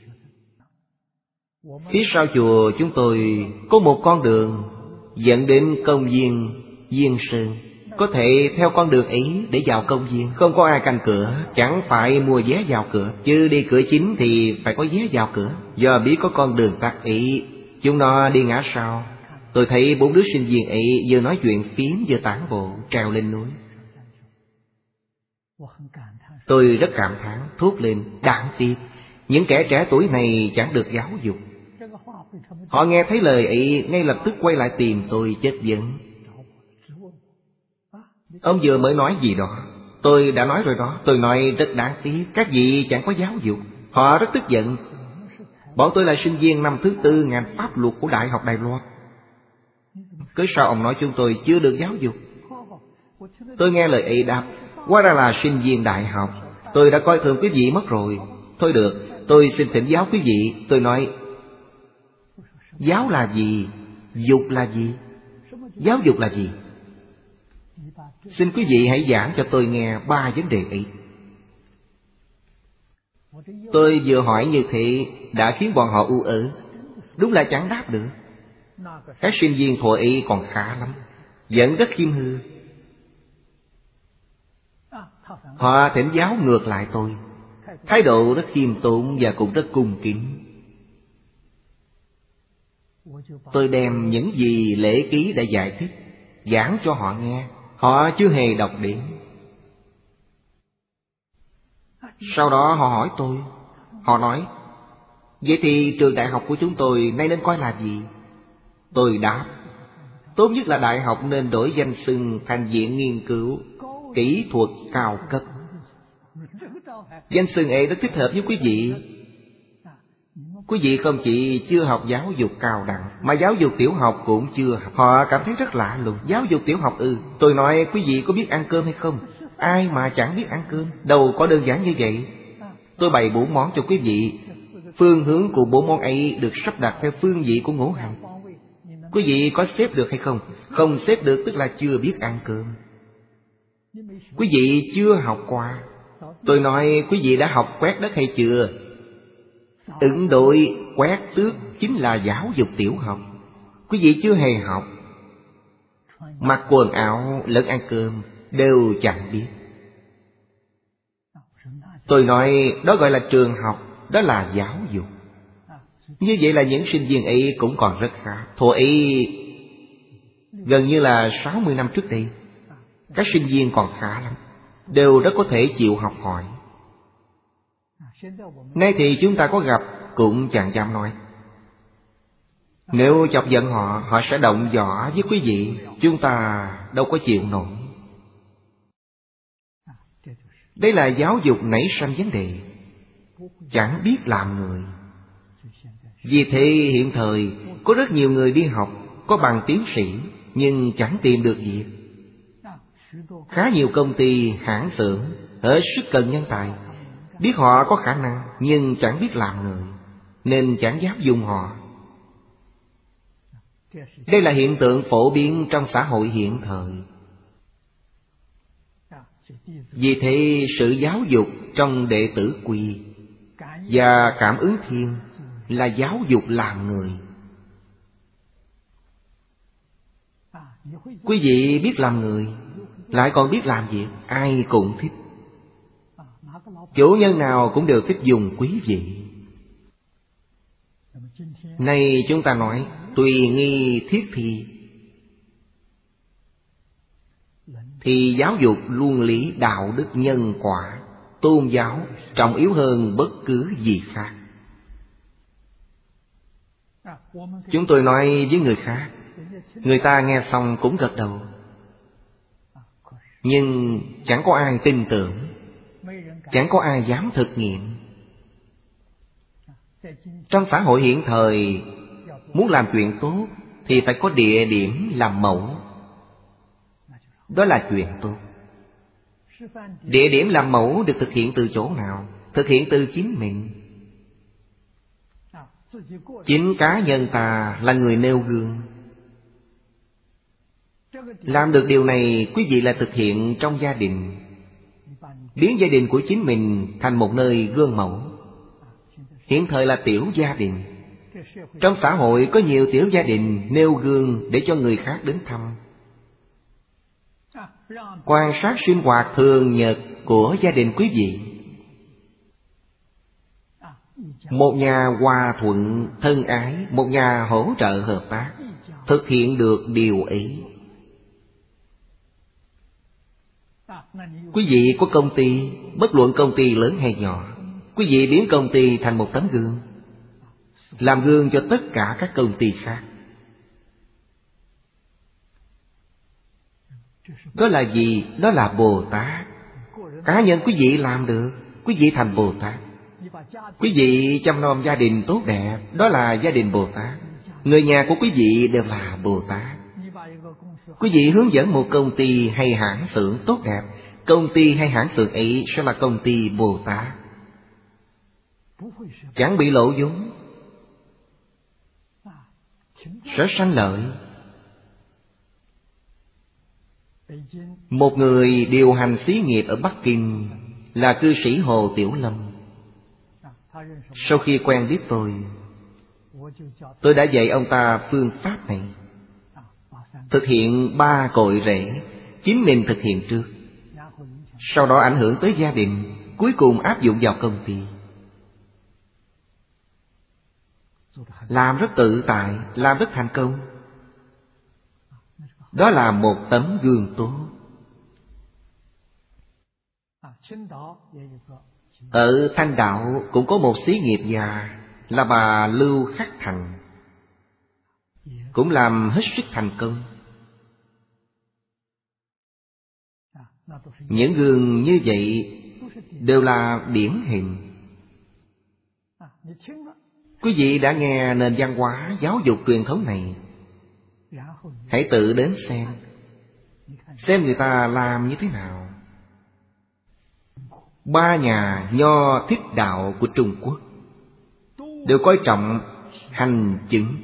Phía sau chùa chúng tôi có một con đường dẫn đến công viên Viên Sơn. Có thể theo con đường ấy để vào công viên. Không có ai canh cửa, chẳng phải mua vé vào cửa, chứ đi cửa chính thì phải có vé vào cửa. Do biết có con đường tắt ấy, chúng nó đi ngã sau. Tôi thấy bốn đứa sinh viên ấy vừa nói chuyện phím vừa tản bộ trèo lên núi. Tôi rất cảm thán, thốt lên: đáng tiếc, những kẻ trẻ tuổi này chẳng được giáo dục. Họ nghe thấy lời ấy ngay lập tức quay lại tìm tôi chất vấn: ông vừa mới nói gì đó? Tôi đã nói rồi đó. Tôi nói rất đáng tiếc, các vị chẳng có giáo dục. Họ rất tức giận. Bọn tôi là sinh viên năm thứ tư ngành pháp luật của Đại học Đài Loan. Cứ sao ông nói chúng tôi chưa được giáo dục? Tôi nghe lời ấy đáp: hóa ra là sinh viên đại học. Tôi đã coi thường quý vị mất rồi. Thôi được, tôi xin thỉnh giáo quý vị. Tôi nói: giáo là gì? Dục là gì? Giáo dục là gì? Xin quý vị hãy giảng cho tôi nghe ba vấn đề ấy. Tôi vừa hỏi như thế đã khiến bọn họ u ớ. Đúng là chẳng đáp được. Các sinh viên thuở ấy còn khá lắm, vẫn rất khiêm hư. Họ thỉnh giáo ngược lại tôi, thái độ rất khiêm tốn và cũng rất cung kính. Tôi đem những gì lễ ký đã giải thích giảng cho họ nghe. Họ chưa hề đọc đến. Sau đó họ hỏi tôi. Họ nói: vậy thì trường đại học của chúng tôi nay nên coi là gì? Tôi đáp: tốt nhất là đại học nên đổi danh xưng thành viện nghiên cứu kỹ thuật cao cấp. Danh xưng ấy rất thích hợp với quý vị. Quý vị không chỉ chưa học giáo dục cao đẳng, mà giáo dục tiểu học cũng chưa học. Họ cảm thấy rất lạ lùng. Giáo dục tiểu học ư? Tôi nói: quý vị có biết ăn cơm hay không? Ai mà chẳng biết ăn cơm, đâu có đơn giản như vậy. Tôi bày bốn món cho quý vị. Phương hướng của bốn món ấy được sắp đặt theo phương vị của ngũ hành. Quý vị có xếp được hay không? Không xếp được tức là chưa biết ăn cơm. Quý vị chưa học qua. Tôi nói: quý vị đã học quét đất hay chưa? Ứng đối quét tước chính là giáo dục tiểu học. Quý vị chưa hề học. Mặc quần áo lẫn ăn cơm đều chẳng biết. Tôi nói đó gọi là trường học, đó là giáo dục. Như vậy là những sinh viên ấy cũng còn rất khá. Thuở ấy gần như là sáu mươi năm trước đây, các sinh viên còn khá lắm, đều rất có thể chịu học hỏi. Nay thì chúng ta có gặp cũng chẳng dám nói. Nếu chọc giận họ, họ sẽ động võ với quý vị. Chúng ta đâu có chịu nổi. Đây là giáo dục nảy sinh vấn đề, chẳng biết làm người. Vì thế hiện thời có rất nhiều người đi học, có bằng tiến sĩ, nhưng chẳng tìm được việc. Khá nhiều công ty, hãng xưởng hết sức cần nhân tài. Biết họ có khả năng, nhưng chẳng biết làm người, nên chẳng dám dùng họ. Đây là hiện tượng phổ biến trong xã hội hiện thời. Vì thế sự giáo dục trong đệ tử quy và cảm ứng thiên là giáo dục làm người. Quý vị biết làm người, lại còn biết làm việc, ai cũng thích. Chủ nhân nào cũng đều thích dùng quý vị. Nay chúng ta nói tùy nghi thiết thi, thì giáo dục luân lý đạo đức nhân quả, tôn giáo trọng yếu hơn bất cứ gì khác. Chúng tôi nói với người khác, người ta nghe xong cũng gật đầu, nhưng chẳng có ai tin tưởng. chẳng có ai dám thực nghiệm. Trong xã hội hiện thời, muốn làm chuyện tốt thì phải có địa điểm làm mẫu. Đó là chuyện tốt. Địa điểm làm mẫu được thực hiện từ chỗ nào? Thực hiện từ chính mình. Chính cá nhân ta là người nêu gương. Làm được điều này, quý vị là thực hiện trong gia đình, biến gia đình của chính mình thành một nơi gương mẫu. Hiện thời là tiểu gia đình. Trong xã hội có nhiều tiểu gia đình nêu gương để cho người khác đến thăm. Quan sát sinh hoạt thường nhật của gia đình quý vị. Một nhà hòa thuận, thân ái, một nhà hỗ trợ hợp tác, thực hiện được điều ấy. Quý vị có công ty, bất luận công ty lớn hay nhỏ, quý vị biến công ty thành một tấm gương, làm gương cho tất cả các công ty khác. Đó là gì? Đó là Bồ Tát. Cá nhân quý vị làm được, quý vị thành Bồ Tát. Quý vị chăm nom gia đình tốt đẹp, đó là gia đình Bồ Tát. Người nhà của quý vị đều là Bồ Tát. Quý vị hướng dẫn một công ty hay hãng xưởng tốt đẹp, công ty hay hãng xưởng ấy sẽ là công ty Bồ Tát, chẳng bị lỗ vốn, sẽ sanh lợi. Một người điều hành xí nghiệp ở Bắc Kinh là cư sĩ Hồ Tiểu Lâm. Sau khi quen biết tôi, tôi đã dạy ông ta phương pháp này. Thực hiện ba cội rễ, chính mình thực hiện trước, sau đó ảnh hưởng tới gia đình, cuối cùng áp dụng vào công ty. Làm rất tự tại, làm rất thành công. Đó là một tấm gương tốt. Ở Thanh Đạo cũng có một xí nghiệp già là bà Lưu Khắc Thành, cũng làm hết sức thành công. Những gương như vậy đều là điển hình. Quý vị đã nghe nền văn hóa giáo dục truyền thống này, hãy tự đến xem, xem người ta làm như thế nào. Ba nhà Nho Thích Đạo của Trung Quốc đều coi trọng hành chứng,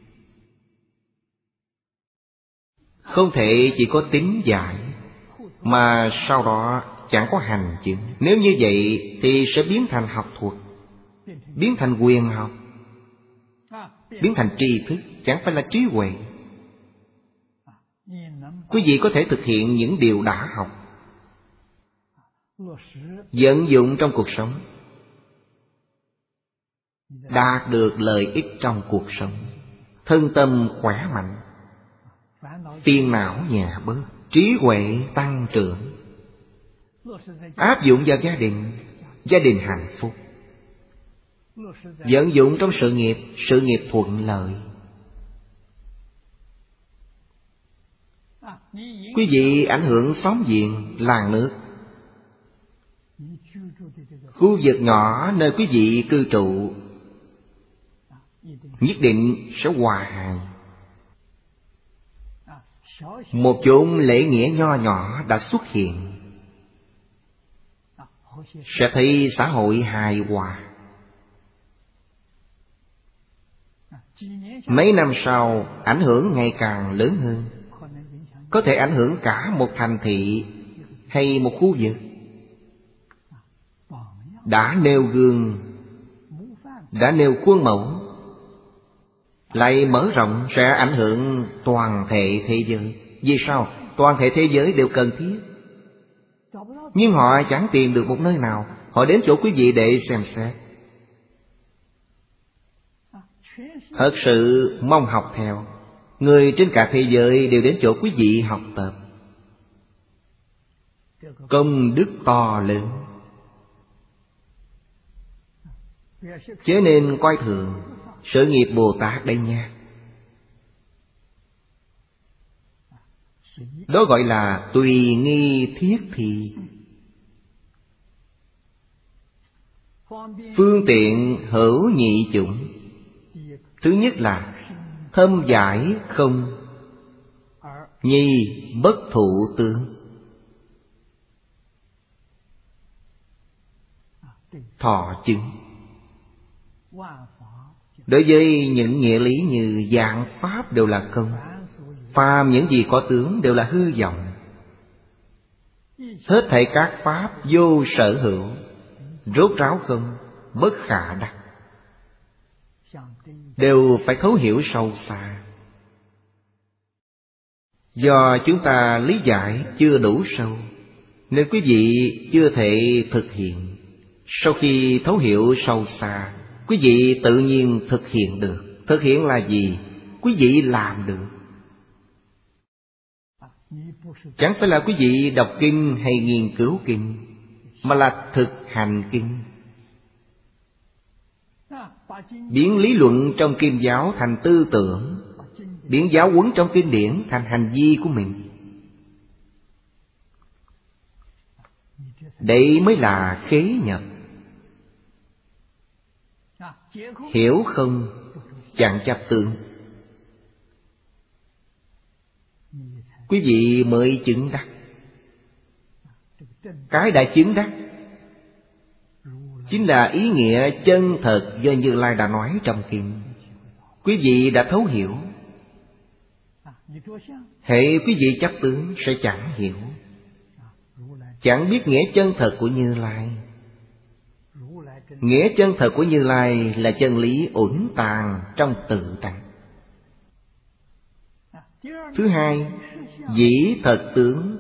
không thể chỉ có tính giải mà sau đó chẳng có hành chứng. Nếu như vậy thì sẽ biến thành học thuật, biến thành quyền học, biến thành tri thức, chẳng phải là trí huệ. Quý vị có thể thực hiện những điều đã học, vận dụng trong cuộc sống, đạt được lợi ích trong cuộc sống. Thân tâm khỏe mạnh, phiền não nhẹ bớt, trí huệ tăng trưởng. Áp dụng vào gia đình, gia đình hạnh phúc. Vận dụng trong sự nghiệp, sự nghiệp thuận lợi. Quý vị ảnh hưởng xóm giềng, làng nước, khu vực nhỏ nơi quý vị cư trụ, nhất định sẽ hòa hài. Một chốn lễ nghĩa nho nhỏ đã xuất hiện, sẽ thấy xã hội hài hòa. Mấy năm sau, ảnh hưởng ngày càng lớn hơn, có thể ảnh hưởng cả một thành thị hay một khu vực. Đã nêu gương, đã nêu khuôn mẫu, lại mở rộng sẽ ảnh hưởng toàn thể thế giới. Vì sao? Toàn thể thế giới đều cần thiết, nhưng họ chẳng tìm được một nơi nào. Họ đến chỗ quý vị để xem xét, thật sự mong học theo. Người trên cả thế giới đều đến chỗ quý vị học tập. Công đức to lớn, chớ nên coi thường sự nghiệp Bồ Tát đây nha. Đó gọi là tùy nghi thiết thị. Phương tiện hữu nhị chủng. Thứ nhất là thâm giải không, nhi bất thụ tướng. Thọ chứng. Đối với những nghĩa lý như vạn pháp đều là không, phàm những gì có tướng đều là hư vọng. Hết thảy các pháp vô sở hữu, rốt ráo không, bất khả đắc, đều phải thấu hiểu sâu xa. Do chúng ta lý giải chưa đủ sâu, nên quý vị chưa thể thực hiện. Sau khi thấu hiểu sâu xa, quý vị tự nhiên thực hiện được. Thực hiện là gì? Quý vị làm được. Chẳng phải là quý vị đọc kinh hay nghiên cứu kinh, mà là thực hành kinh. Biến lý luận trong kinh giáo thành tư tưởng, biến giáo huấn trong kinh điển thành hành vi của mình. Đây mới là khế nhập. Hiểu không chẳng chấp tướng, quý vị mới chứng đắc. Cái đã chứng đắc chính là ý nghĩa chân thật do Như Lai đã nói trong kinh. Quý vị đã thấu hiểu. Hễ quý vị chấp tướng sẽ chẳng hiểu, chẳng biết nghĩa chân thật của Như Lai. Nghĩa chân thật của Như Lai là chân lý ổn tàng trong tự tánh. Thứ hai, dĩ thật tướng,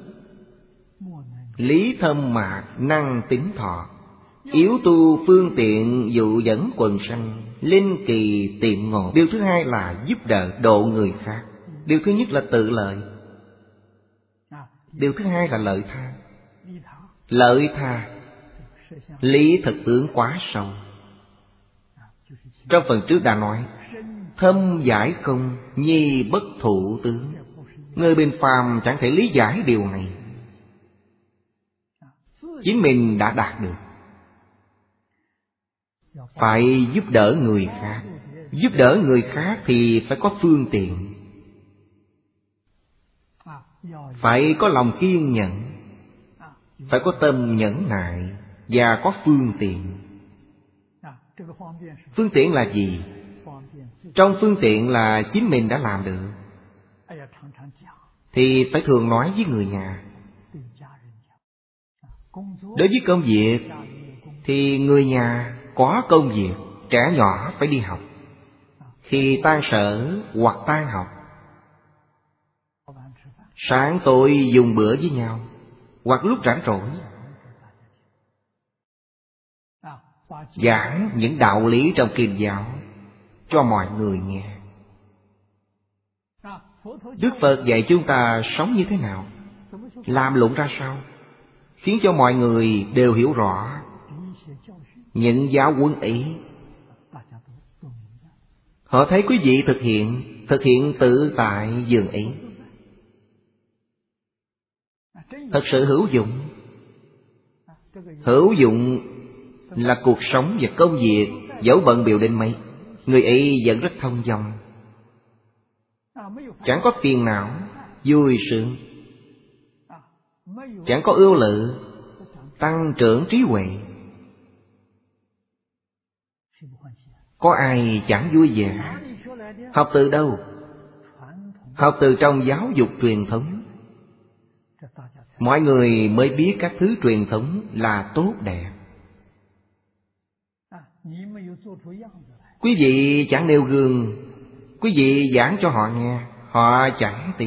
lý thâm mạc năng tính thọ. Yếu tu phương tiện dụ dẫn quần sanh, linh kỳ tiệm ngộ. Điều thứ hai là giúp đỡ độ người khác. Điều thứ nhất là tự lợi. Điều thứ hai là lợi tha. Lợi tha, lý thực tướng quá sâu. Trong phần trước đã nói, thâm giải không, nhi bất thụ tướng. Người bình phàm chẳng thể lý giải điều này. Chính mình đã đạt được. Phải giúp đỡ người khác. Giúp đỡ người khác thì phải có phương tiện, phải có lòng kiên nhẫn, phải có tâm nhẫn nại, và có phương tiện. Phương tiện là gì? Trong phương tiện là chính mình đã làm được, thì phải thường nói với người nhà. Đối với công việc thì người nhà có công việc, trẻ nhỏ phải đi học. Khi tan sở hoặc tan học, sáng tối dùng bữa với nhau, hoặc lúc rảnh rỗi, giảng những đạo lý trong kinh giáo cho mọi người nghe. Đức Phật dạy chúng ta sống như thế nào, làm lụng ra sao, khiến cho mọi người đều hiểu rõ những giáo huấn ấy. Họ thấy quý vị thực hiện, thực hiện tự tại dường ấy, thật sự hữu dụng. Hữu dụng là cuộc sống và công việc, dẫu bận bịu đến mấy, người ấy vẫn rất thông dong, chẳng có phiền não, vui sướng, chẳng có ưu lự, tăng trưởng trí huệ. Có ai chẳng vui vẻ? Học từ đâu? Học từ trong giáo dục truyền thống. Mọi người mới biết các thứ truyền thống là tốt đẹp. Quý vị chẳng nêu gương, quý vị giảng cho họ nghe, họ chẳng tin.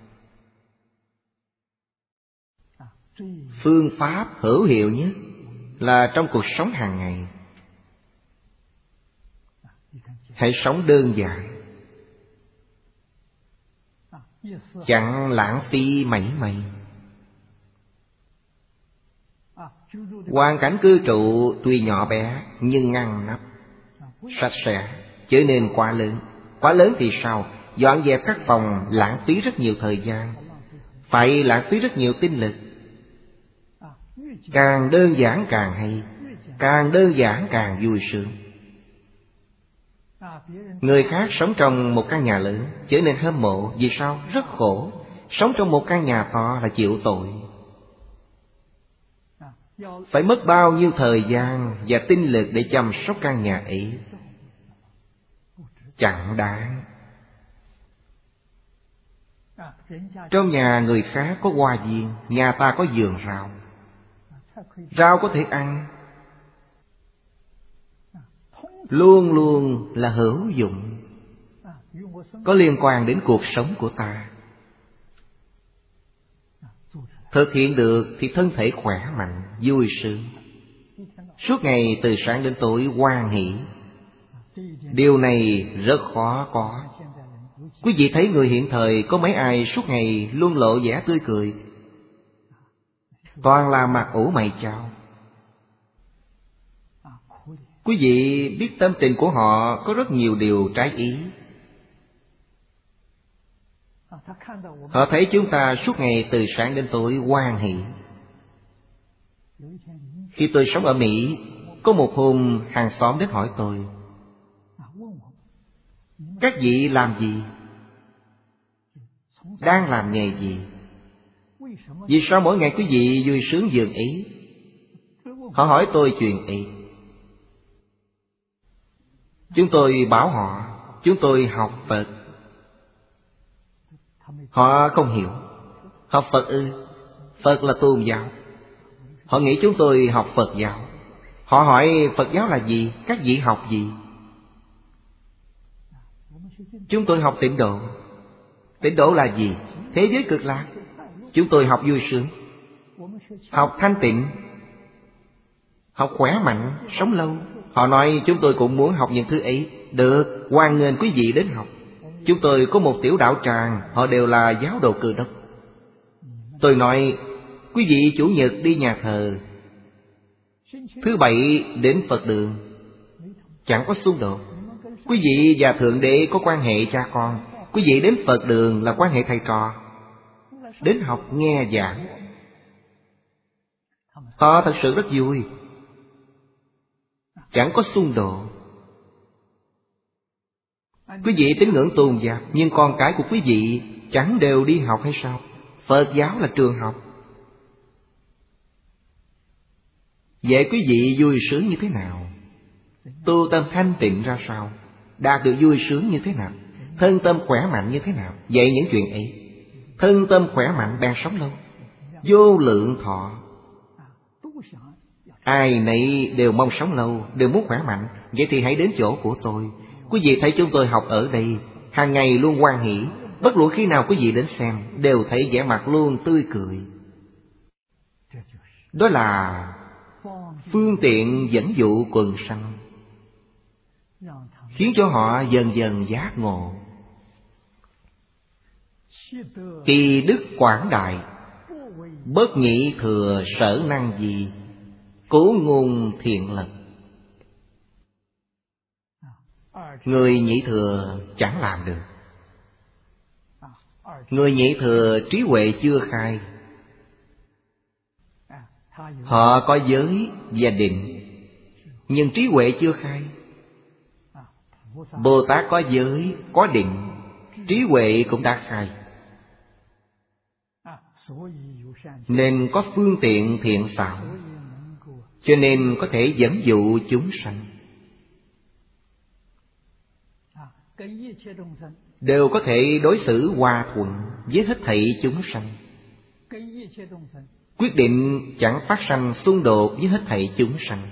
Phương pháp hữu hiệu nhất là trong cuộc sống hàng ngày. Hãy sống đơn giản, chẳng lãng phí mảy may. Hoàn cảnh cư trụ tuy nhỏ bé nhưng ngăn nắp, sạch sẽ, trở nên quá lớn. Quá lớn thì sao? Dọn dẹp các phòng lãng phí rất nhiều thời gian, phải lãng phí rất nhiều tinh lực. Càng đơn giản càng hay, càng đơn giản càng vui sướng. Người khác sống trong một căn nhà lớn trở nên hâm mộ. Vì sao? Rất khổ. Sống trong một căn nhà to là chịu tội. Phải mất bao nhiêu thời gian và tinh lực để chăm sóc căn nhà ấy. Chẳng đáng. Trong nhà người khác có hoa viên, nhà ta có vườn rau. Rau có thể ăn, luôn luôn là hữu dụng, có liên quan đến cuộc sống của ta. Thực hiện được thì thân thể khỏe mạnh, vui sướng, suốt ngày từ sáng đến tối hoan hỷ. Điều này rất khó có. Quý vị thấy người hiện thời có mấy ai suốt ngày luôn lộ vẻ tươi cười? Toàn là mặt ủ mày chao. Quý vị biết tâm tình của họ có rất nhiều điều trái ý. Họ thấy chúng ta suốt ngày từ sáng đến tối hoan hỷ. Khi tôi sống ở Mỹ, có một hôm hàng xóm đến hỏi tôi: các vị làm gì? Đang làm nghề gì? Vì sao mỗi ngày quý vị vui sướng dường ý? Họ hỏi tôi chuyện ấy. Chúng tôi bảo họ chúng tôi học Phật. Họ không hiểu. Học Phật ư? Phật là tôn giáo. Họ nghĩ chúng tôi học Phật giáo. Họ hỏi Phật giáo là gì? Các vị học gì? Chúng tôi học tịnh độ. Tịnh độ là gì? Thế giới cực lạc. Chúng tôi học vui sướng, học thanh tịnh, học khỏe mạnh, sống lâu. Họ nói chúng tôi cũng muốn học những thứ ấy. Được, hoan nghênh quý vị đến học. Chúng tôi có một tiểu đạo tràng, họ đều là giáo đồ Cơ Đốc. Tôi nói quý vị chủ nhật đi nhà thờ, thứ bảy đến Phật đường, chẳng có xung đột. Quý vị và Thượng Đế có quan hệ cha con. Quý vị đến Phật đường là quan hệ thầy trò, đến học nghe giảng. Họ thật sự rất vui, chẳng có xung đột. Quý vị tín ngưỡng tôn giáo, nhưng con cái của quý vị chẳng đều đi học hay sao? Phật giáo là trường học. Vậy quý vị vui sướng như thế nào? Tu tâm thanh tịnh ra sao? Đạt được vui sướng như thế nào? Thân tâm khỏe mạnh như thế nào? Vậy những chuyện ấy, thân tâm khỏe mạnh bèn sống lâu, vô lượng thọ. Ai nấy đều mong sống lâu, đều muốn khỏe mạnh. Vậy thì hãy đến chỗ của tôi. Quý vị thấy chúng tôi học ở đây, hàng ngày luôn hoan hỷ. Bất luận khi nào quý vị đến xem, đều thấy vẻ mặt luôn tươi cười. Đó là phương tiện dẫn dụ quần sanh, khiến cho họ dần dần giác ngộ. Kỳ đức quảng đại, bất nhị thừa sở năng gì, cố ngôn thiện lật. Người nhị thừa chẳng làm được. Người nhị thừa trí huệ chưa khai. Họ có giới và định, nhưng trí huệ chưa khai. Bồ Tát có giới, có định, trí huệ cũng đã khai, nên có phương tiện thiện xảo, cho nên có thể dẫn dụ chúng sanh. Đều có thể đối xử hòa thuận với hết thảy chúng sanh, quyết định chẳng phát sanh xung đột với hết thảy chúng sanh.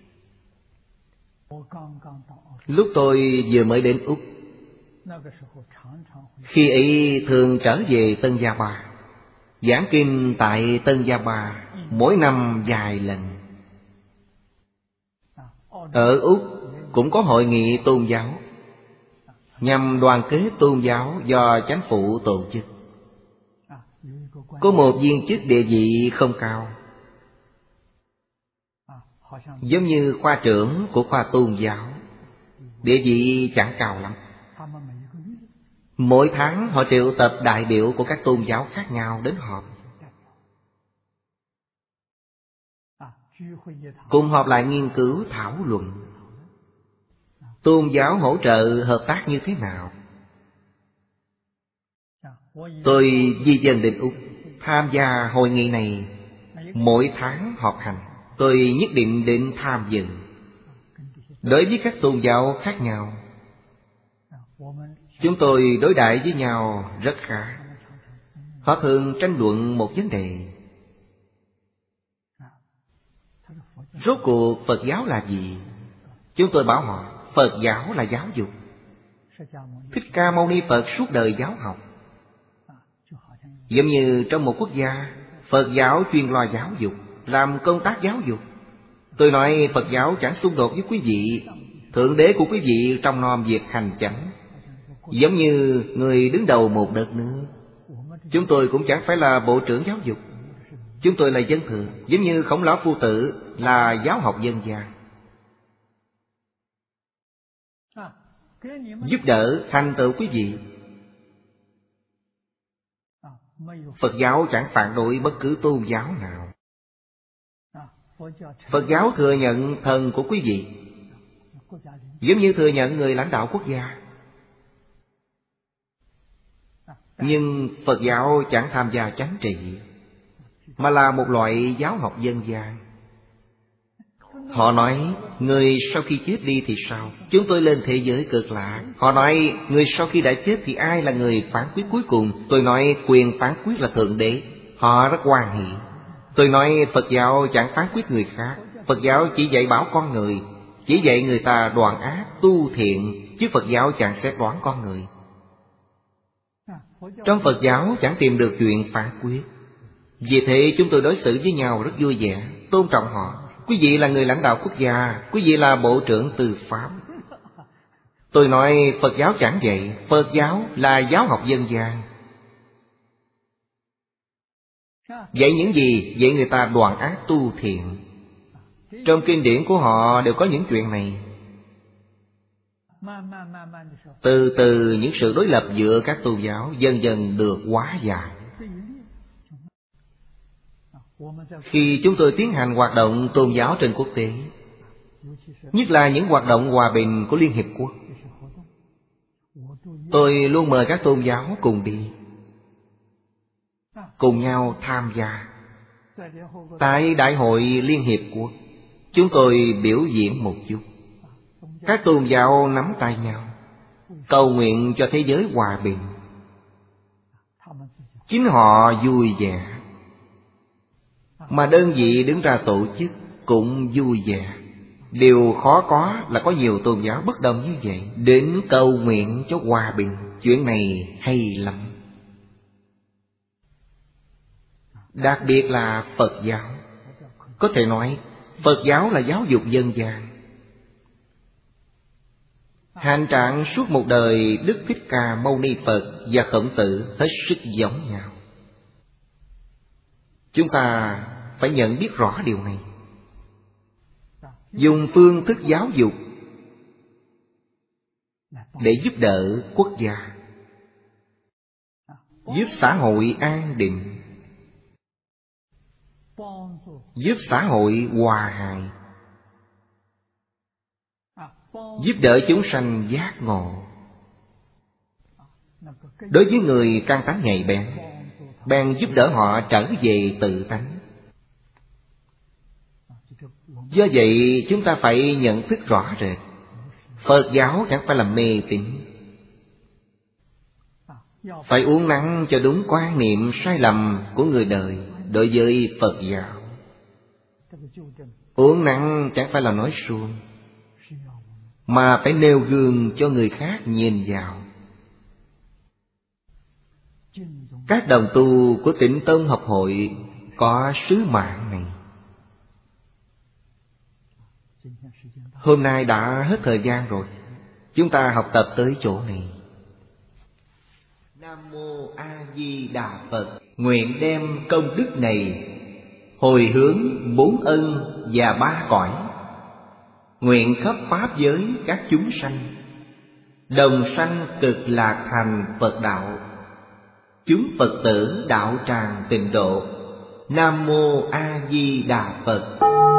Lúc tôi vừa mới đến Úc, khi ấy thường trở về Tân Gia Ba, giảng kinh tại Tân Gia Ba mỗi năm vài lần. Ở Úc cũng có hội nghị tôn giáo nhằm đoàn kết tôn giáo do chính phủ tổ chức. Có một viên chức địa vị không cao, giống như khoa trưởng của khoa tôn giáo, địa vị chẳng cao lắm. Mỗi tháng họ triệu tập đại biểu của các tôn giáo khác nhau đến họp. cùng họp lại nghiên cứu thảo luận tôn giáo hỗ trợ hợp tác như thế nào. Tôi di dân đến Úc, tham gia hội nghị này mỗi tháng họp hành. Tôi nhất định đến tham dự. Đối với các tôn giáo khác nhau, chúng tôi đối đãi với nhau rất khá. Họ thường tranh luận một vấn đề: rốt cuộc Phật giáo là gì? Chúng tôi bảo họ, Phật giáo là giáo dục. Thích Ca Mâu Ni Phật suốt đời giáo học. Giống như trong một quốc gia, Phật giáo chuyên lo giáo dục, làm công tác giáo dục. Tôi nói Phật giáo chẳng xung đột với quý vị. Thượng đế của quý vị trong nom việc hành chánh, giống như người đứng đầu một đất nước. Chúng tôi cũng chẳng phải là bộ trưởng giáo dục. Chúng tôi là dân thường, giống như Khổng Lão Phu Tử là giáo học dân gian. Giúp đỡ thành tựu quý vị. Phật giáo chẳng phản đối bất cứ tôn giáo nào. Phật giáo thừa nhận thần của quý vị, giống như thừa nhận người lãnh đạo quốc gia. Nhưng Phật giáo chẳng tham gia chánh trị, mà là một loại giáo học dân gian. Họ nói, người sau khi chết đi thì sao? Chúng tôi lên thế giới cực lạc. Họ nói, người sau khi đã chết thì ai là người phán quyết cuối cùng? Tôi nói, quyền phán quyết là Thượng Đế. Họ rất hoan hỷ. Tôi nói, Phật giáo chẳng phán quyết người khác. Phật giáo chỉ dạy bảo con người, chỉ dạy người ta đoạn ác, tu thiện, chứ Phật giáo chẳng xét đoán con người. Trong Phật giáo chẳng tìm được chuyện phán quyết. Vì thế chúng tôi đối xử với nhau rất vui vẻ, tôn trọng họ. Quý vị là người lãnh đạo quốc gia, quý vị là bộ trưởng tư pháp. Tôi nói Phật giáo chẳng vậy. Phật giáo là giáo học dân gian. Dạy những gì? Dạy người ta đoạn ác tu thiện. Trong kinh điển của họ đều có những chuyện này. Từ từ những sự đối lập giữa các tôn giáo dần dần được hóa giải. Khi chúng tôi tiến hành hoạt động tôn giáo trên quốc tế, nhất là những hoạt động hòa bình của Liên Hiệp Quốc, tôi luôn mời các tôn giáo cùng đi, cùng nhau tham gia. Tại Đại hội Liên Hiệp Quốc, chúng tôi biểu diễn một chút. Các tôn giáo nắm tay nhau, cầu nguyện cho thế giới hòa bình. Chính họ vui vẻ, mà đơn vị đứng ra tổ chức cũng vui vẻ. Điều khó có là có nhiều tôn giáo bất đồng như vậy, đến cầu nguyện cho hòa bình. Chuyện này hay lắm. Đặc biệt là Phật giáo. Có thể nói Phật giáo là giáo dục dân gian. Hành trạng suốt một đời Đức Thích Ca Mâu Ni Phật và Khổng Tử hết sức giống nhau. Chúng ta phải nhận biết rõ điều này. Dùng phương thức giáo dục để giúp đỡ quốc gia, giúp xã hội an định, giúp xã hội hòa hài, giúp đỡ chúng sanh giác ngộ. Đối với người căn tánh nhạy bén, bèn giúp đỡ họ trở về tự tánh. Do vậy chúng ta phải nhận thức rõ rệt, Phật giáo chẳng phải là mê tín. Phải uốn nắn cho đúng quan niệm sai lầm của người đời đối với Phật giáo. Uốn nắn chẳng phải là nói suông, mà phải nêu gương cho người khác nhìn vào. Các đồng tu của Tịnh Tông Học Hội có sứ mạng này. Hôm nay đã hết thời gian rồi, chúng ta học tập tới chỗ này. Nam Mô A Di Đà Phật. Nguyện đem công đức này hồi hướng bốn ân và ba cõi, nguyện khắp pháp giới các chúng sanh đồng sanh cực lạc thành Phật đạo, chúng Phật tử đạo tràng tịnh độ. Nam Mô A Di Đà Phật.